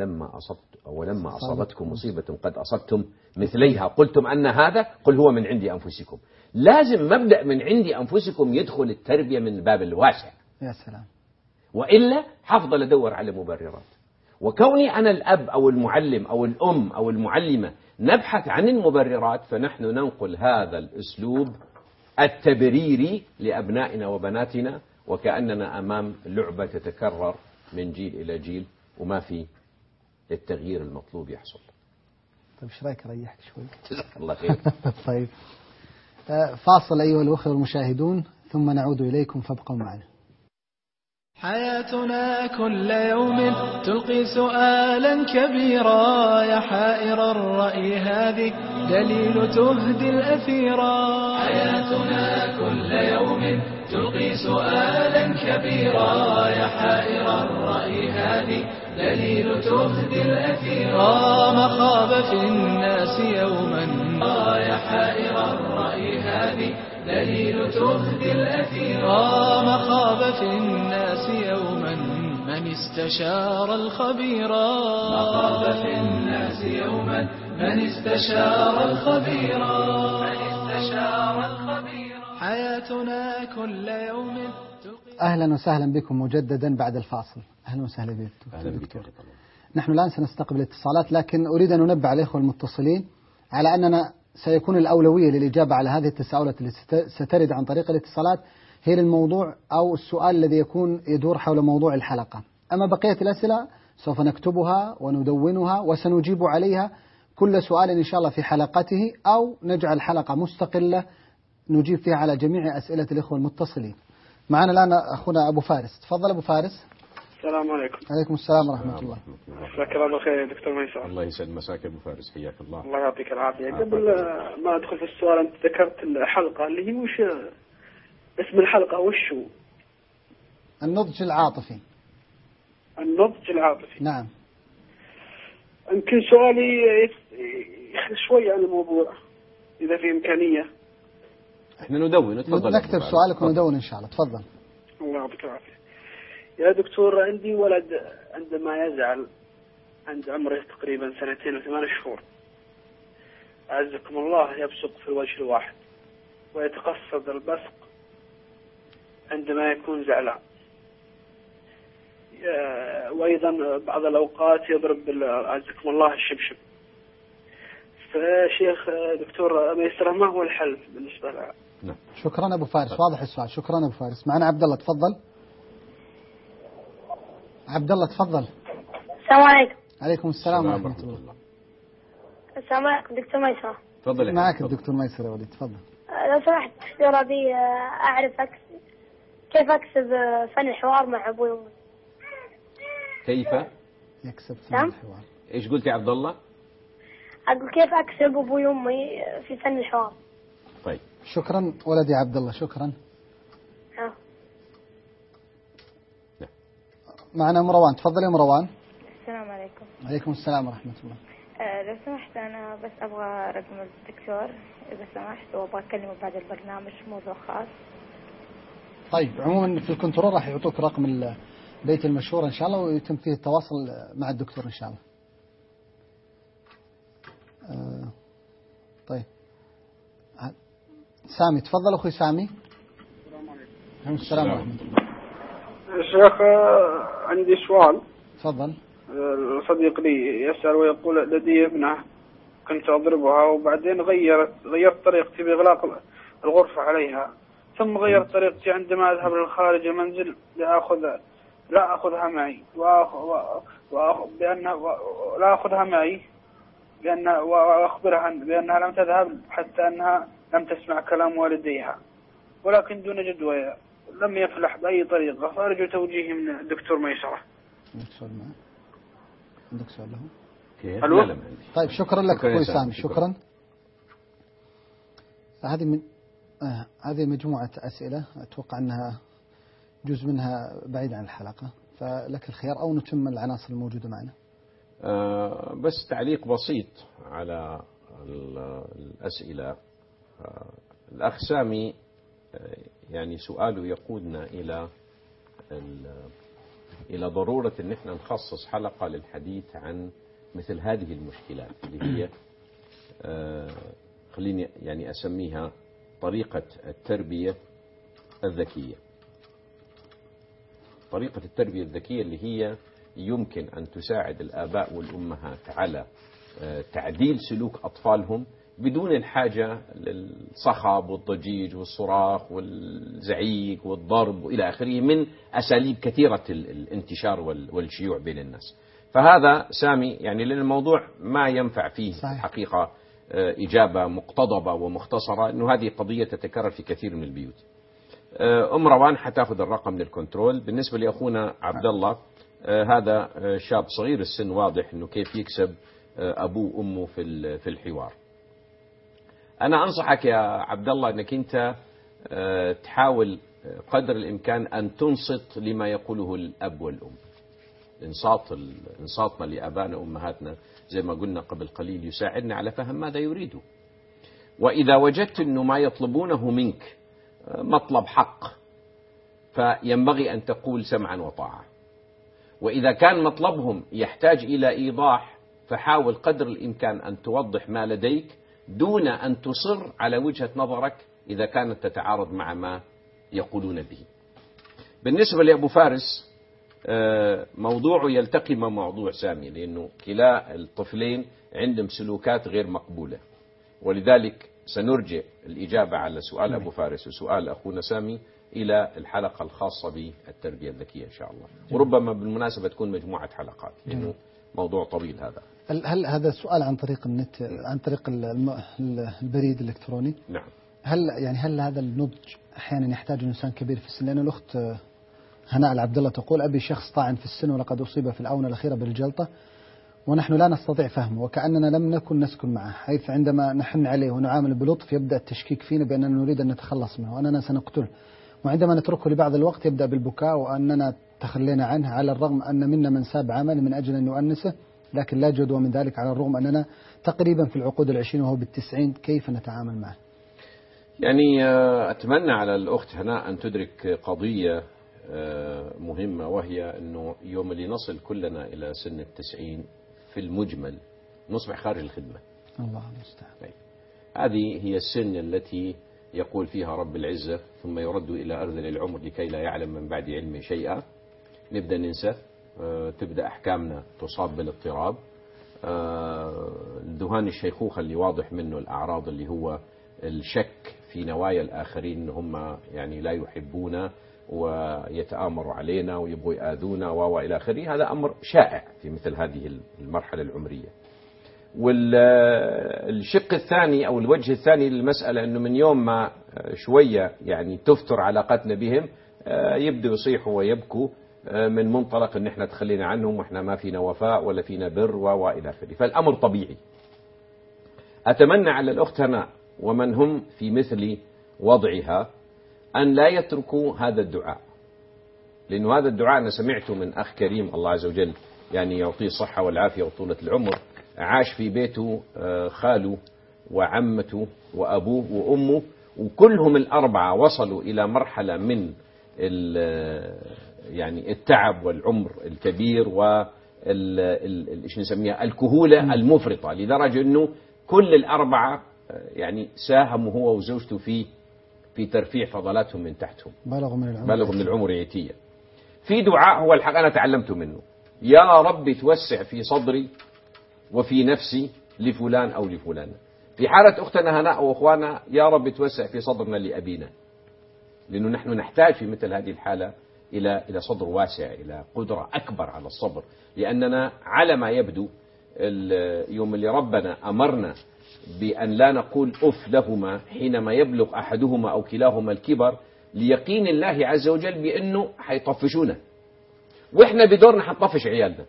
أولما أصابتكم مصيبة قد أصبتم مثليها قلتم أن هذا قل هو من عند أنفسكم. لازم مبدأ من عند أنفسكم يدخل التربية من الباب الواسع. يا سلام. وإلا حفضل أدور على مبررات. وكوني أنا الأب أو المعلم أو الأم أو المعلمة نبحث عن المبررات، فنحن ننقل هذا الأسلوب التبريري لأبنائنا وبناتنا، وكأننا أمام لعبة تتكرر من جيل إلى جيل وما في التغيير المطلوب يحصل. طيب ايش رايك اريحك شوي؟ جزاك الله خير. طيب فاصل أيها الأخوة المشاهدون ثم نعود إليكم فابقوا معنا. حياتنا كل يوم تلقي سؤالا كبيرا، يا حائر الرأي هذه دليل تهدي الأثيرا. حياتنا كل يوم تلقي سؤالا كبيرا، يا حائر الرأي هذه دليل تهدي الأثيرا. مخاب في الناس يوما، يا حائر الرأي هذه دليل تهدي الأثيرا. مخاب في الناس يوما من استشار الخبيرا. مخاب في الناس يوما من استشار الخبيرا. حياتنا كل يوم. أهلا وسهلا بكم مجددا بعد الفاصل. أهلا وسهلا بكم. نحن الآن سنستقبل اتصالات، لكن أريد أن أنبه على الإخوة المتصلين على أننا سيكون الأولوية للإجابة على هذه التساؤلات التي سترد عن طريق الاتصالات هي للموضوع أو السؤال الذي يدور حول موضوع الحلقة. أما بقية الأسئلة سوف نكتبها وندونها وسنجيب عليها كل سؤال إن شاء الله في حلقته، أو نجعل حلقة مستقلة نجيب فيها على جميع أسئلة الإخوة المتصلين. معنا الآن أخونا أبو فارس. تفضل أبو فارس. السلام عليكم. عليكم السلام ورحمة الله. مساك الله بالخير يا دكتور ميسر. الله يسعد مساك ابو فارس، حياك الله. الله يعطيك العافية. قبل ما ادخل في السؤال، انت ذكرت الحلقة اللي هي وش اسم الحلقة؟ وش هو؟ النضج العاطفي. النضج العاطفي. نعم. يمكن سؤالي يخلص شوي عن الموضوع إذا في إمكانية. احنا ندون، تفضل. نكتب سؤالك وندون إن شاء الله. تفضل. الله يعطيك العافية. يا دكتور، عندي ولد عندما يزعل عند عمره تقريبا 2 و8 شهور، أعزكم الله، يبصق في الوجه الواحد ويتقصد البصق عندما يكون زعلان، وأيضا بعض الأوقات يضرب أعزكم الله الشبشب. فشيخ دكتور ميسرة، ما هو الحل بالنسبة له؟ نعم. شكرا أبو فارس، واضح السؤال. شكرا أبو فارس. معنا عبد الله، تفضل. عبد الله تفضل. السلام عليكم. عليكم السلام ورحمة الله. السلام عليكم دكتور ميسرة. تفضل. معك الدكتور ميسر يا وليد، تفضل. لو سمحت دكتور، أبي أعرف كيف أكسب فن الحوار مع أبوي وأمي. كيف يكسب فن نعم. الحوار؟ ايش قلت يا عبد الله؟ أقول كيف أكسب أبوي وأمي في فن الحوار. طيب، شكرا ولدي عبد الله، شكرا. معنا مروان، تفضل يا مروان. السلام عليكم. عليكم السلام ورحمة الله. لو سمحت أنا بس أبغى رقم الدكتور إذا سمحت، وأبغى أكلمه بعد البرنامج موضوع خاص. طيب، عموما في الكنترول راح يعطوك رقم البيت المشهور إن شاء الله، ويتم فيه التواصل مع الدكتور إن شاء الله. طيب، سامي تفضل أخوي سامي. السلام عليكم. عليكم السلام ورحمة الله. شيخ، عندي سؤال. تفضل. صديق لي يسأل ويقول لدي ابنة كنت أضربها، وبعدين غيرت طريقتي بإغلاق الغرفة عليها، ثم غيرت طريقتي عندما أذهب للخارج المنزل لا أخذها معي وأخبرها بأنها لم تذهب حتى أنها لم تسمع كلام والديها، ولكن دون جدوى لم يفلح بأي طريقة، فأرجو توجيهي من الدكتور ميسرة. عندك سؤال له؟ ألو؟ طيب، شكرا لك أخوي سامي، شكرا. هذه مجموعة أسئلة أتوقع أنها جزء منها بعيد عن الحلقة، فلك الخيار أو نتم العناصر الموجودة معنا. بس تعليق بسيط على الأسئلة. الأخ سامي يعني سؤاله يقودنا إلى ضرورة أن احنا نخصص حلقة للحديث عن مثل هذه المشكلات اللي هي خليني يعني أسميها طريقة التربية الذكية. طريقة التربية الذكية اللي هي يمكن أن تساعد الآباء والأمهات على تعديل سلوك أطفالهم بدون الحاجة للصخب والضجيج والصراخ والزعيق والضرب وإلى آخره من أساليب كثيرة الانتشار والشيوع بين الناس. فهذا سامي يعني لأن الموضوع ما ينفع فيه حقيقة إجابة مقتضبة ومختصرة، أنه هذه قضية تتكرر في كثير من البيوت. أم روان حتاخذ الرقم من الكنترول. بالنسبة لأخونا عبد الله، هذا شاب صغير السن، واضح أنه كيف يكسب أبوه وأمه في الحوار. أنا أنصحك يا عبد الله أنك أنت تحاول قدر الإمكان أن تنصت لما يقوله الأب والأم. انصاتنا لآبائنا وأمهاتنا زي ما قلنا قبل قليل يساعدنا على فهم ماذا يريدوا. وإذا وجدت أنه ما يطلبونه منك مطلب حق فينبغي أن تقول سمعا وطاعة. وإذا كان مطلبهم يحتاج إلى إيضاح فحاول قدر الإمكان أن توضح ما لديك دون أن تصر على وجهة نظرك إذا كانت تتعارض مع ما يقولون به. بالنسبة لأبو فارس، موضوعه يلتقي مع موضوع سامي، لأنه كلا الطفلين عندهم سلوكات غير مقبولة، ولذلك سنرجع الإجابة على سؤال أبو فارس وسؤال أخونا سامي إلى الحلقة الخاصة بالتربية الذكية إن شاء الله. وربما بالمناسبة تكون مجموعة حلقات لأنه موضوع طويل هذا. هل هذا السؤال عن طريق النت، عن طريق البريد الإلكتروني؟ نعم. هل هذا النضج أحيانا يحتاج إنسان كبير في السن؟ لأن الأخت هناء العبد الله تقول: أبي شخص طاعن في السن ولقد أصيب في الآونة الأخيرة بالجلطة ونحن لا نستطيع فهمه وكأننا لم نكن نسكن معه، حيث عندما نحن عليه ونعامل بلطف يبدأ التشكيك فينا بأننا نريد أن نتخلص منه وأننا سنقتله، وعندما نتركه لبعض الوقت يبدأ بالبكاء وأننا تخلينا عنه، على الرغم أن منا من ساب عمل من أجل أن نؤنسه، لكن لا جدوى من ذلك على الرغم أننا تقريبا في العقود 20 وهو 90. كيف نتعامل معه؟ يعني أتمنى على الأخت هناء أن تدرك قضية مهمة، وهي أنه يوم اللي نصل كلنا إلى سن 90 في المجمل نصبح خارج الخدمة. الله المستعان. هذه هي السن التي يقول فيها رب العزة: ثم يرد إلى أرذل العمر لكي لا يعلم من بعد علم شيئا. نبدأ ننسى، تبدأ أحكامنا تصاب بالاضطراب، ذهان الشيخوخة اللي واضح منه الأعراض اللي هو الشك في نوايا الآخرين، هم يعني لا يحبونا ويتآمروا علينا ويبغوا يآذونا وإلى آخره. هذا أمر شائع في مثل هذه المرحلة العمرية. والشق الثاني أو الوجه الثاني للمسألة أنه من يوم ما شوية يعني تفتر علاقتنا بهم يبدأوا يصيحوا ويبكوا من منطلق أن احنا تخلينا عنهم وإحنا ما فينا وفاء ولا فينا بر وإلى آخره. فالأمر طبيعي. أتمنى على الأخت هناء ومن هم في مثل وضعها أن لا يتركوا هذا الدعاء، لأنه هذا الدعاء أنا سمعته من أخ كريم الله عز وجل يعني يعطيه الصحة والعافية وطولة العمر، عاش في بيته خاله وعمته وأبوه وأمه، وكلهم الأربعة وصلوا إلى مرحلة من يعني التعب والعمر الكبير إيش نسميها الكهولة المفرطة، لدرجة أنه كل الأربعة يعني ساهموا هو وزوجته في ترفيع فضلاتهم من تحتهم، بلغوا من العمر عتية. في دعاء هو الحق أنا تعلمته منه: يا رب توسع في صدري وفي نفسي لفلان أو لفلان. في حالة أختنا هناء وأخوانا يا رب توسع في صدرنا لأبينا، لأنه نحن نحتاج في مثل هذه الحالة إلى صدر واسع، إلى قدرة أكبر على الصبر، لأننا على ما يبدو يوم اللي ربنا أمرنا بأن لا نقول أف لهما حينما يبلغ أحدهما أو كلاهما الكبر، ليقين الله عز وجل بأنه حيطفشونا، وإحنا بدورنا حنطفش عيالنا.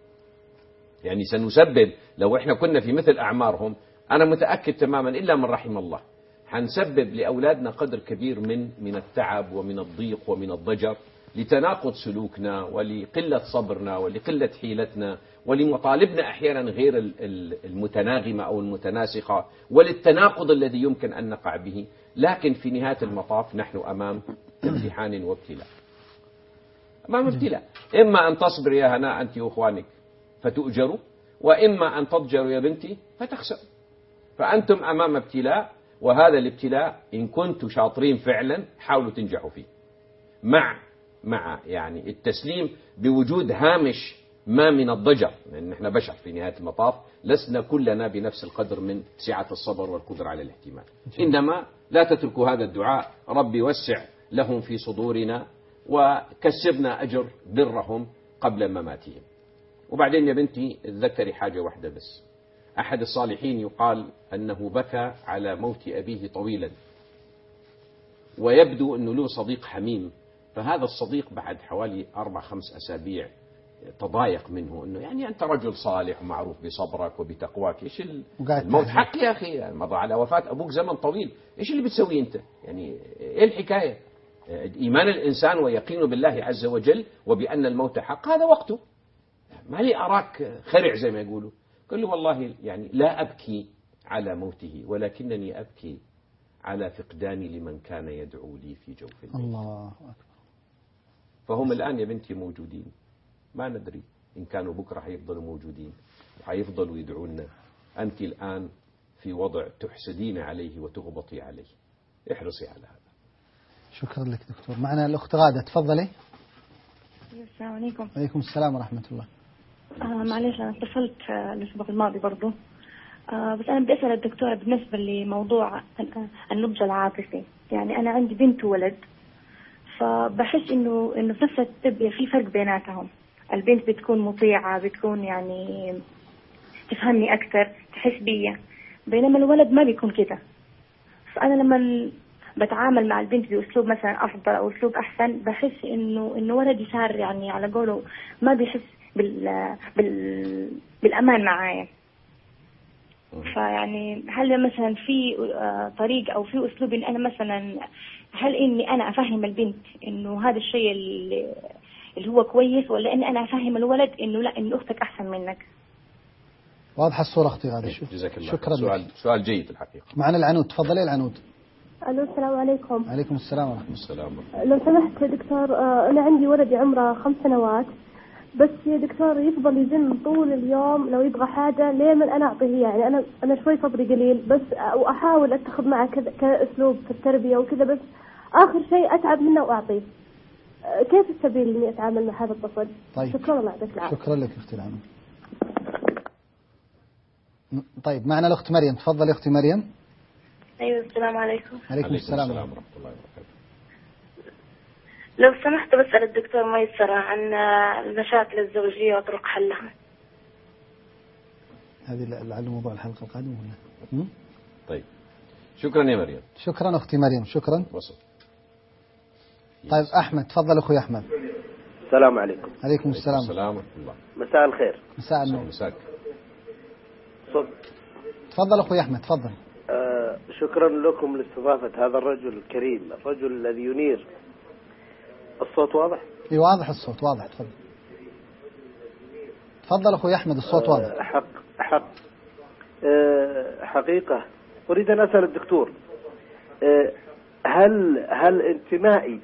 يعني سنسبب لو إحنا كنا في مثل أعمارهم، أنا متأكد تماما إلا من رحم الله، حنسبب لأولادنا قدر كبير من التعب ومن الضيق ومن الضجر، لتناقض سلوكنا ولقلة صبرنا ولقلة حيلتنا ولمطالبنا أحيانا غير المتناغمة أو المتناسقة وللتناقض الذي يمكن أن نقع به. لكن في نهاية المطاف نحن أمام امتحان وابتلاء، أمام ابتلاء. إما أن تصبر يا هناء أنت وأخوانك فتؤجروا، وإما أن تضجروا يا بنتي فتخسر. فأنتم أمام ابتلاء، وهذا الابتلاء إن كنتم شاطرين فعلا حاولوا تنجحوا فيه، مع يعني التسليم بوجود هامش ما من الضجر، لأن احنا بشر في نهاية المطاف، لسنا كلنا بنفس القدر من سعة الصبر والقدرة على الاحتمال. إنما لا تتركوا هذا الدعاء: ربي وسع لهم في صدورنا وكسبنا أجر برهم قبل مماتهم. وبعدين يا بنتي تذكري حاجة واحدة بس: أحد الصالحين يقال أنه بكى على موت أبيه طويلا، ويبدو أنه له صديق حميم، فهذا الصديق بعد حوالي 4-5 أسابيع تضايق منه، أنه يعني أنت رجل صالح ومعروف بصبرك وبتقواك، إيش الموت حق يا أخي، مضى على وفاة أبوك زمن طويل، إيش اللي بتسويه أنت؟ يعني إيه الحكاية؟ إيمان الإنسان ويقينه بالله عز وجل وبأن الموت حق هذا وقته، ما لي أراك خرع زي ما يقولوا. قال له والله يعني لا أبكي على موته، ولكنني أبكي على فقداني لمن كان يدعو لي في جوف الليل. الله أكبر. فهم الآن يا بنتي موجودين، ما ندري إن كانوا بكرة حيفضلوا موجودين وحيفضلوا يدعونا. أنت الآن في وضع تحسدين عليه وتغبطي عليه، احرصي على هذا. شكرا لك دكتور. معنا الأخت غادة، تفضلي. السلام عليكم. وعليكم السلام ورحمة الله. معليش أنا اتصلت الأسبوع الماضي برضو، بس أنا بدي أسأل الدكتورة بالنسبة لموضوع النضج العاطفي. يعني أنا عندي بنت وولد، فبحس إنه في نفس التربية في فرق بيناتهم. البنت بتكون مطيعة، بتكون يعني تفهمني أكثر، تحس بيا، بينما الولد ما بيكون كده. فأنا لما بتعامل مع البنت بأسلوب مثلا أفضل أو أسلوب أحسن، بحس إنه ولدي صار يعني على قوله ما بيحس بالأمان معايا. فيعني هل مثلا في طريقة أو في أسلوب إن أنا مثلا، هل إني أنا أفهم البنت إنه هذا الشيء اللي هو كويس، ولا إني أنا أفهم الولد إنه لا، إن أختك أحسن منك؟ واضحة الصورة أختي غادة. جزاك الله. شكرا. سؤال جيد الحقيقة. معنا العنود، تفضلي العنود. الو السلام عليكم. عليكم السلام ورحمة الله. السلام. لو سمحت يا دكتور، أنا عندي ولدي عمره 5 سنوات، بس يا دكتور يفضل يزن طول اليوم لو يبغى حاجة لين من أنا أعطيه. يعني أنا شوي صبري قليل، بس وأحاول أتخذ معه كأسلوب في التربية وكذا، بس آخر شيء أتعب منه وأعطيه. كيف السبيل إني أتعامل مع هذا الطفل؟ طيب. شكرا الله يعطيك العافية. شكرا لك أختي العنود. طيب معنا الأخت مريم، تفضلي أختي مريم. أيوة السلام عليكم. عليكم السلام ورحمة الله وبركاته. لو سمحت بسأل الدكتور ميسرة عن المشاكل الزوجية وطرق حلها. هذه لعل موضوع الحلقة القادمة ولا؟ طيب شكرا يا مريم. شكرا أختي مريم، شكرا. وصل. طيب أحمد، تفضل أخوي أحمد. السلام عليكم. عليكم السلام. السلام ورحمة الله. مساء الخير. مساء النور. مساك. تفضل أخوي أحمد، تفضل. شكرا لكم لاستضافة هذا الرجل الكريم، الرجل الذي ينير. الصوت واضح؟ اي واضح الصوت، واضح. تفضل تفضل أخوي أحمد، الصوت واضح. حقيقة أريد أن أسأل الدكتور، هل انتمائي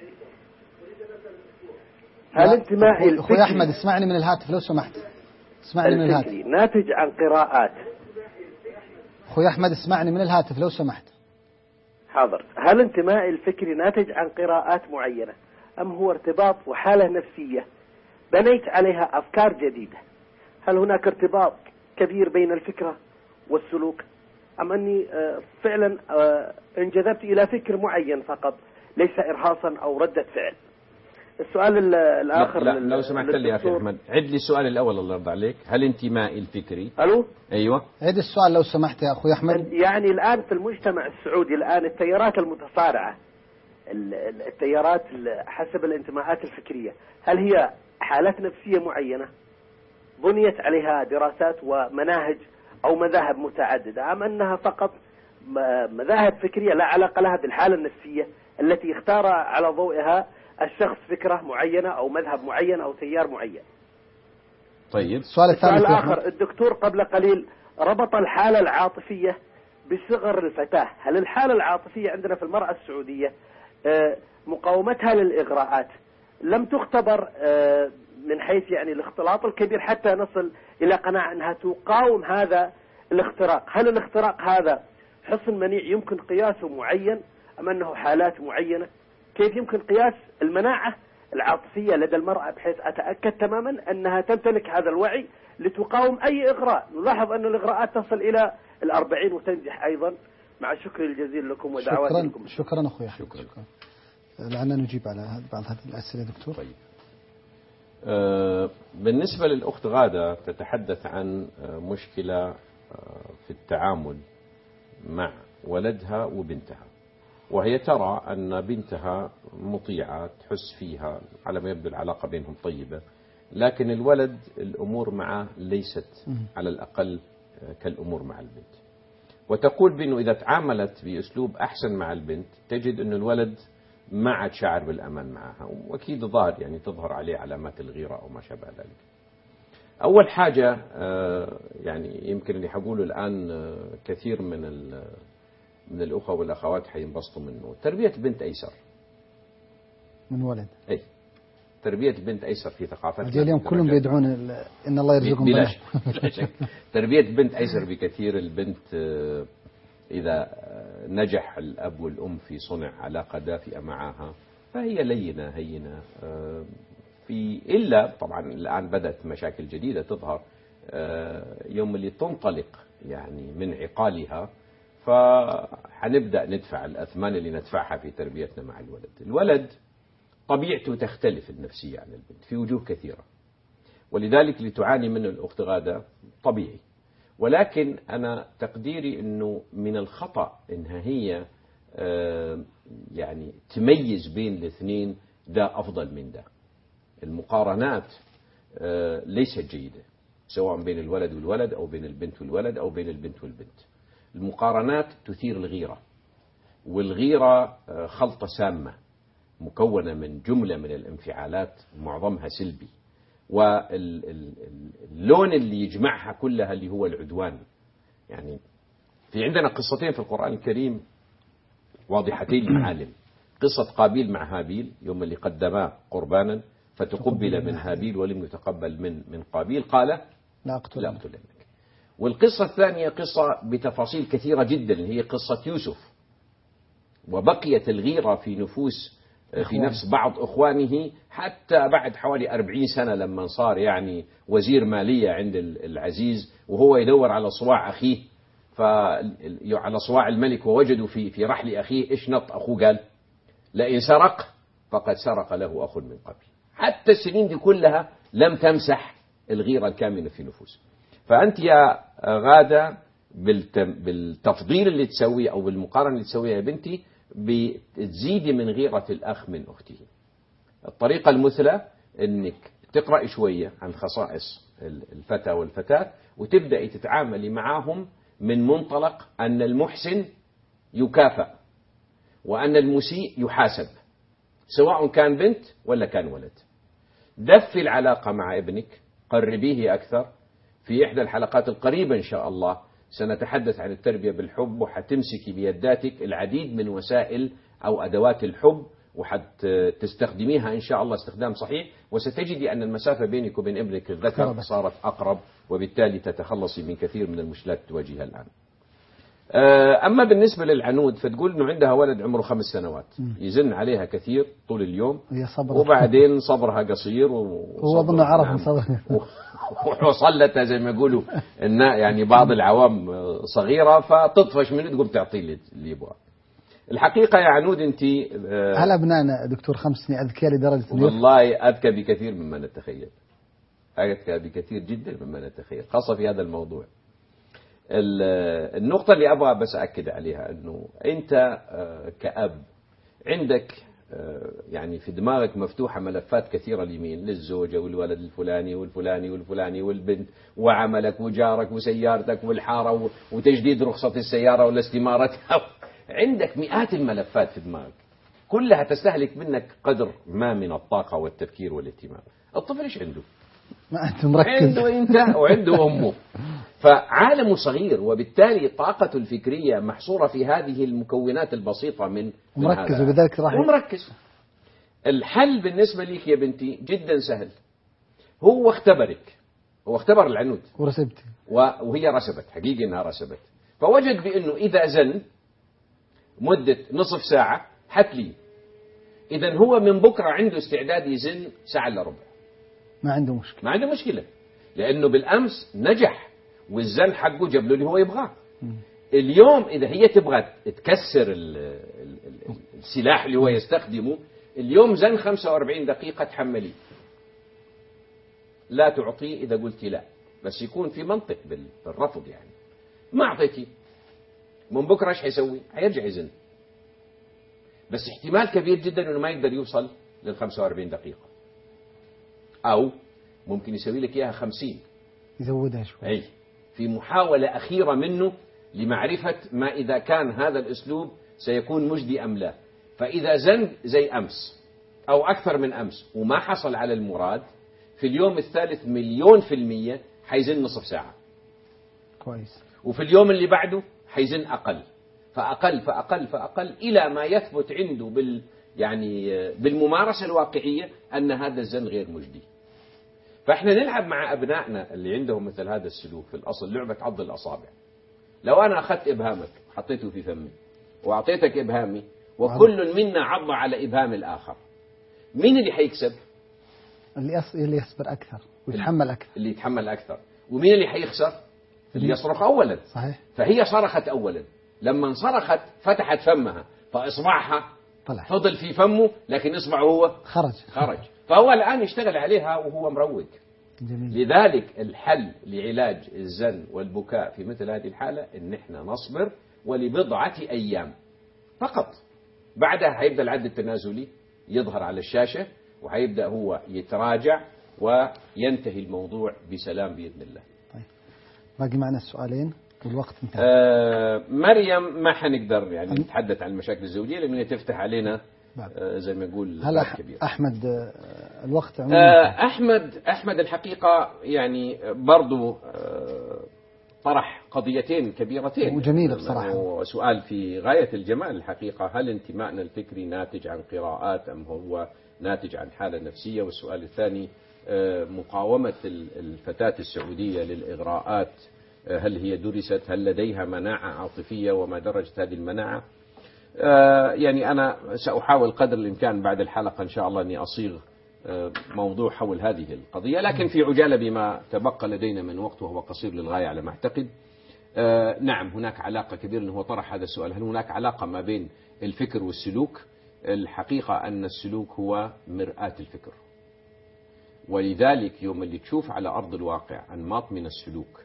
أخوي أحمد اسمعني من الهاتف لو سمحت، اسمعني من الهاتف. ناتج عن قراءات. أخوي أحمد اسمعني من الهاتف لو سمحت. حاضر. هل انتمائي الفكري ناتج عن قراءات معينة، أم هو ارتباط وحالة نفسية بنيت عليها أفكار جديدة؟ هل هناك ارتباط كبير بين الفكرة والسلوك، أم أني فعلا انجذبت إلى فكر معين فقط ليس إرهاصا أو ردة فعل؟ السؤال الآخر. لا لو سمحت لي يا أخي أحمد، عد لي السؤال الأول الله يرضى عليك. هل انتمائي الفكري؟ ألو. أيوة عد السؤال لو سمحت يا أخوي أحمد. يعني الآن في المجتمع السعودي الآن التيارات المتصارعة، التيارات حسب الانتماءات الفكرية، هل هي حالات نفسية معينة بنيت عليها دراسات ومناهج أو مذاهب متعددة، أم أنها فقط مذاهب فكرية لا علاقة لها بالحالة النفسية التي اختار على ضوئها الشخص فكرة معينة أو مذهب معين أو تيار معين؟ طيب السؤال الثاني الآخر، الدكتور قبل قليل ربط الحالة العاطفية بصغر الفتاة. هل الحالة العاطفية عندنا في المرأة السعودية مقاومتها للإغراءات لم تختبر من حيث يعني الاختلاط الكبير حتى نصل إلى قناعة أنها تقاوم هذا الاختراق؟ هل الاختراق هذا حصن منيع يمكن قياسه معين، أم أنه حالات معينة؟ كيف يمكن قياس المناعة العاطفية لدى المرأة بحيث أتأكد تماما أنها تمتلك هذا الوعي لتقاوم أي إغراء؟ نلاحظ أن الإغراءات تصل إلى 40 وتنجح أيضا. مع شكري الجزيل لكم ودعواتي لكم. شكرا أخوي أحمد. شكرا. لعلنا نجيب على بعض هذه الأسئلة دكتور. طيب. بالنسبة للأخت غادة تتحدث عن مشكلة في التعامل مع ولدها وبنتها، وهي ترى أن بنتها مطيعة، تحس فيها على ما يبدو العلاقة بينهم طيبة، لكن الولد الأمور معه ليست على الأقل كالأمور مع البنت. وتقول بأنه إذا تعاملت بأسلوب أحسن مع البنت تجد أن الولد ما عاد شاعر بالأمان معها، وأكيد ظاهر يعني تظهر عليه علامات الغيرة أو ما شابه ذلك. أول حاجة يعني يمكن اللي حقوله الآن كثير من الأخوة والأخوات حينبسطوا منه، تربية البنت أيسر من ولد. أي تربية البنت أيسر في ثقافتنا. اليوم كلهم بيدعون إن الله يرزقهم بلا شك. تربية البنت أيسر بكثير. البنت إذا نجح الأب والأم في صنع علاقة دافئة معها فهي لينة هينة، إلا طبعا الآن بدأت مشاكل جديدة تظهر يوم اللي تنطلق يعني من عقالها، فحنبدأ ندفع الأثمان اللي ندفعها في تربيتنا مع الولد. الولد طبيعته تختلف النفسية عن البنت في وجوه كثيرة، ولذلك لتعاني منه الأخت غادة طبيعي. ولكن أنا تقديري أنه من الخطأ أنها هي يعني تميز بين الاثنين، ده أفضل من ده. المقارنات ليست جيدة، سواء بين الولد والولد أو بين البنت والولد أو بين البنت والبنت. المقارنات تثير الغيرة، والغيرة خلطة سامة مكونة من جملة من الانفعالات معظمها سلبي، واللون اللي يجمعها كلها اللي هو العدوان. يعني في عندنا قصتين في القرآن الكريم واضحتين للعالم. قصة قابيل مع هابيل يوم اللي قدما قربانا فتقبل من هابيل ولم يتقبل من قابيل، قال لا أقتلنك. والقصة الثانية قصة بتفاصيل كثيرة جدا، اللي هي قصة يوسف، وبقيت الغيرة في نفس بعض إخوانه حتى بعد حوالي 40 سنة لما صار يعني وزير مالية عند العزيز، وهو يدور على صواع أخيه، على صواع الملك، ووجدوا في رحل أخيه إيش نط أخوه، قال لئن سرق فقد سرق له أخ من قبل. حتى السنين دي كلها لم تمسح الغيرة الكامنة في نفوسه. فأنت يا غادة بالتفضيل اللي تسويه أو بالمقارنة اللي تسويها يا بنتي بتزيدي من غيرة الأخ من أخته. الطريقة المثلى أنك تقرأ شوية عن خصائص الفتى والفتاة، وتبدأي تتعاملي معهم من منطلق أن المحسن يكافأ وأن المسيء يحاسب، سواء كان بنت ولا كان ولد. دفي العلاقة مع ابنك، قربيه أكثر. في إحدى الحلقات القريبة إن شاء الله سنتحدث عن التربية بالحب، وحتمسكي بيداتك العديد من وسائل أو أدوات الحب، وحتستخدميها إن شاء الله استخدام صحيح، وستجدي أن المسافة بينك وبين ابنك الذكر صارت أقرب، وبالتالي تتخلصي من كثير من المشكلات تواجهها الآن. أما بالنسبة للعنود فتقول أنه عندها ولد عمره 5 سنوات يزن عليها كثير طول اليوم، وبعدين صبرها قصير، هو أظن عرف صبر وصلتها زي ما يقولوا يعني بعض العوام صغيرة، فتطفش منه تقوم تعطي اللي يبغى. الحقيقة يا عنود أنت هل أبنائنا دكتور 5 سنين أذكياء لدرجة والله أذكى بكثير مما نتخيل، أذكى بكثير جدا مما نتخيل، خاصة في هذا الموضوع. النقطة اللي أبغى بس أكد عليها أنه أنت كأب عندك يعني في دماغك مفتوحة ملفات كثيرة اليمين للزوجة والولد الفلاني والفلاني والفلاني والبنت وعملك وجارك وسيارتك والحارة وتجديد رخصة السيارة ولا استمارتها. عندك مئات الملفات في دماغك، كلها تستهلك منك قدر ما من الطاقة والتفكير والاهتمام. الطفل إيش عنده؟ ما أنت مركز، عنده أنت وعنده أمه، فعالمه صغير، وبالتالي طاقته الفكرية محصورة في هذه المكونات البسيطة من مركز، وبذلك راح مركز. الحل بالنسبة لك يا بنتي جدا سهل، هو اختبرك، هو اختبر العنود ورسبتي وهي رسبت، حقيقي انها رسبت، فوجد بانه اذا زن مدة نصف ساعة حتلي، اذا هو من بكرة عنده استعداد يزن ساعة الا ربع، ما عنده مشكلة، ما عنده مشكلة، لانه بالامس نجح والزن حقه جاب له اللي هو يبغاه. اليوم اذا هي تبغى تكسر السلاح اللي هو يستخدمه، اليوم زن 45 دقيقة تحملي، لا تعطيه إذا قلتي لا، بس يكون في منطق بالرفض. يعني ما أعطيتي، من بكرة إيش حيسوي؟ حيرجع يزن، بس احتمال كبير جدا إنه ما يقدر يوصل لل 45 دقيقة، أو ممكن يسوي لك إياها 50 يزودها شوي، أي في محاولة أخيرة منه لمعرفة ما إذا كان هذا الأسلوب سيكون مجدي أم لا. فإذا زن زي أمس أو أكثر من أمس وما حصل على المراد، في اليوم الثالث 100% حيزن نصف ساعة كويس، وفي اليوم اللي بعده حيزن أقل فأقل فأقل فأقل إلى ما يثبت عنده يعني بالممارسة الواقعية أن هذا الزن غير مجدي. فإحنا نلعب مع أبنائنا اللي عندهم مثل هذا السلوك، في الأصل لعبة عض الأصابع. لو أنا أخذت إبهامك حطيته في فمي وأعطيتك إبهامي وكل منا عض على إبهام الآخر، مين اللي حيكسب؟ اللي يصبر أكثر ويتحمل أكثر، اللي يتحمل أكثر. ومين اللي حيخسر؟ اللي يصرخ أولا. صحيح. فهي صرخت أولا، لما صرخت فتحت فمها فإصبعها فضل في فمه، لكن إصبعه هو خرج. فهو الآن يشتغل عليها وهو مروق. جميل. لذلك الحل لعلاج الزن والبكاء في مثل هذه الحالة إن إحنا نصبر ولبضعة أيام. فقط. بعدها هيبدأ العد التنازلي يظهر على الشاشة، وهيبدأ هو يتراجع وينتهي الموضوع بسلام بإذن الله. طيب باقي معنا السؤالين والوقت انتهى. مريم ما حنقدر يعني نتحدث عن المشاكل الزوجية لأنه تفتح علينا زي ما يقول هلا كبير. أحمد الوقت عموما أحمد الحقيقة يعني برضو طرح قضيتين كبيرتين وجميلة بصراحة، وسؤال في غاية الجمال الحقيقة. هل انتمائنا الفكري ناتج عن قراءات أم هو ناتج عن حالة نفسية؟ والسؤال الثاني مقاومة الفتاة السعودية للإغراءات، هل هي درست؟ هل لديها مناعة عاطفية؟ وما درجة هذه المناعة؟ يعني أنا سأحاول قدر الإمكان بعد الحلقة إن شاء الله أني أصيغ موضوع حول هذه القضية، لكن في عجالة بما تبقى لدينا من وقت وهو قصير للغاية على ما أعتقد. نعم هناك علاقة كبيرة، أنه هو طرح هذا السؤال، هل هناك علاقة ما بين الفكر والسلوك؟ الحقيقة أن السلوك هو مرآة الفكر، ولذلك يوم اللي تشوف على أرض الواقع أنماط من السلوك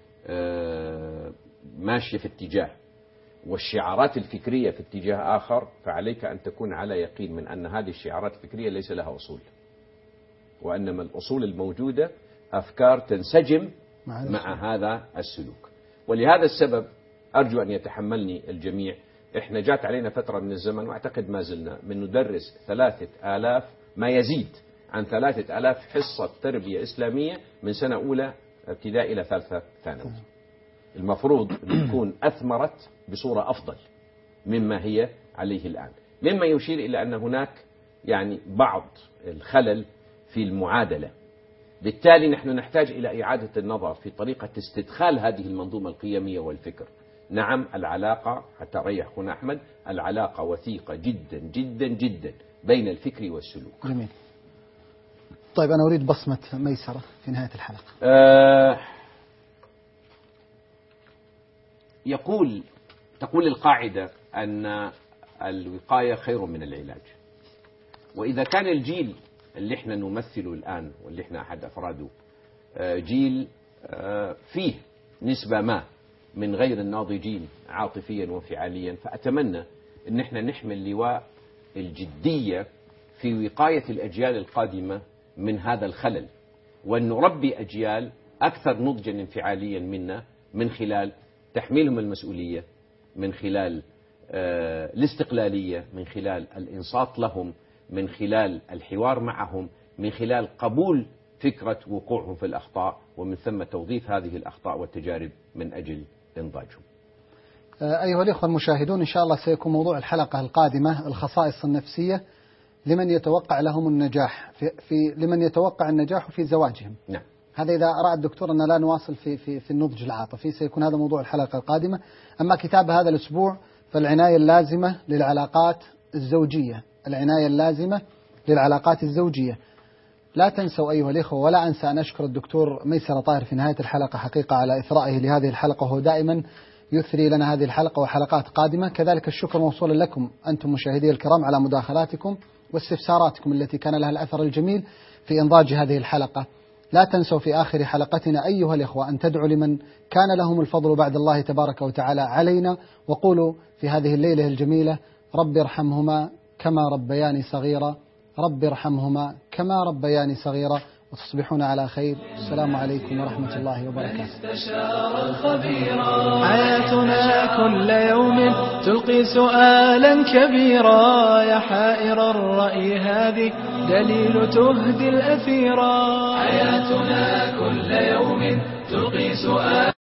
ماشية في اتجاه والشعارات الفكرية في اتجاه آخر، فعليك أن تكون على يقين من أن هذه الشعارات الفكرية ليس لها أصول، وأنما الأصول الموجودة أفكار تنسجم مع هذا السلوك. ولهذا السبب أرجو أن يتحملني الجميع، إحنا جات علينا فترة من الزمن وأعتقد ما زلنا من ندرس 3000 ما يزيد عن 3000 حصة تربية إسلامية من سنة أولى ابتدائي إلى ثالثة ثانوي. المفروض أن تكون أثمرت بصورة أفضل مما هي عليه الآن، مما يشير إلى أن هناك يعني بعض الخلل في المعادلة. بالتالي نحن نحتاج إلى إعادة النظر في طريقة استدخال هذه المنظومة القيمية والفكر. نعم العلاقة، حتى ريح أخونا أحمد، العلاقة وثيقة جدا جدا جدا بين الفكر والسلوك. جميل. طيب أنا أريد بصمة ميسرة في نهاية الحلقة. تقول القاعدة أن الوقاية خير من العلاج، وإذا كان الجيل اللي احنا نمثله الآن واللي احنا أحد أفراده جيل فيه نسبة ما من غير الناضجين عاطفيا وانفعاليا، فأتمنى أن احنا نحمل لواء الجدية في وقاية الأجيال القادمة من هذا الخلل، وأن نربي أجيال أكثر نضجا انفعاليا منا من خلال تحميلهم المسؤولية، من خلال الاستقلالية، من خلال الإنصات لهم، من خلال الحوار معهم، من خلال قبول فكرة وقوعهم في الأخطاء، ومن ثم توظيف هذه الأخطاء والتجارب من أجل إنضاجهم. أيها الإخوة المشاهدون، إن شاء الله سيكون موضوع الحلقة القادمة الخصائص النفسية لمن يتوقع لهم النجاح لمن يتوقع النجاح في زواجهم. نعم. هذا إذا أراد الدكتور أن لا نواصل في النضج العاطفي، سيكون هذا موضوع الحلقة القادمة. أما كتاب هذا الأسبوع فالعناية اللازمة للعلاقات الزوجية، العناية اللازمة للعلاقات الزوجية. لا تنسوا أيها الإخوة، ولا أنسى أن أشكر الدكتور ميسر طاهر في نهاية الحلقة حقيقة على إثرائه لهذه الحلقة، وهو دائما يثري لنا هذه الحلقة وحلقات قادمة. كذلك الشكر موصول لكم أنتم مشاهدي الكرام على مداخلاتكم واستفساراتكم التي كان لها الأثر الجميل في إنضاج هذه الحلقة. لا تنسوا في آخر حلقتنا أيها الإخوة أن تدعوا لمن كان لهم الفضل بعد الله تبارك وتعالى علينا، وقولوا في هذه الليلة الجميلة: رب ارحمهما كما ربياني صغيرا، رب ارحمهما كما ربياني صغيرا، وتصبحون على خير. السلام عليكم ورحمة الله وبركاته. استشار الخبيرا، حياتنا كل يوم تلقي سؤالا كبيرا، يا حائر الرأي هذه دليل تهدي الأثيرا. حياتنا كل يوم تلقي سؤالا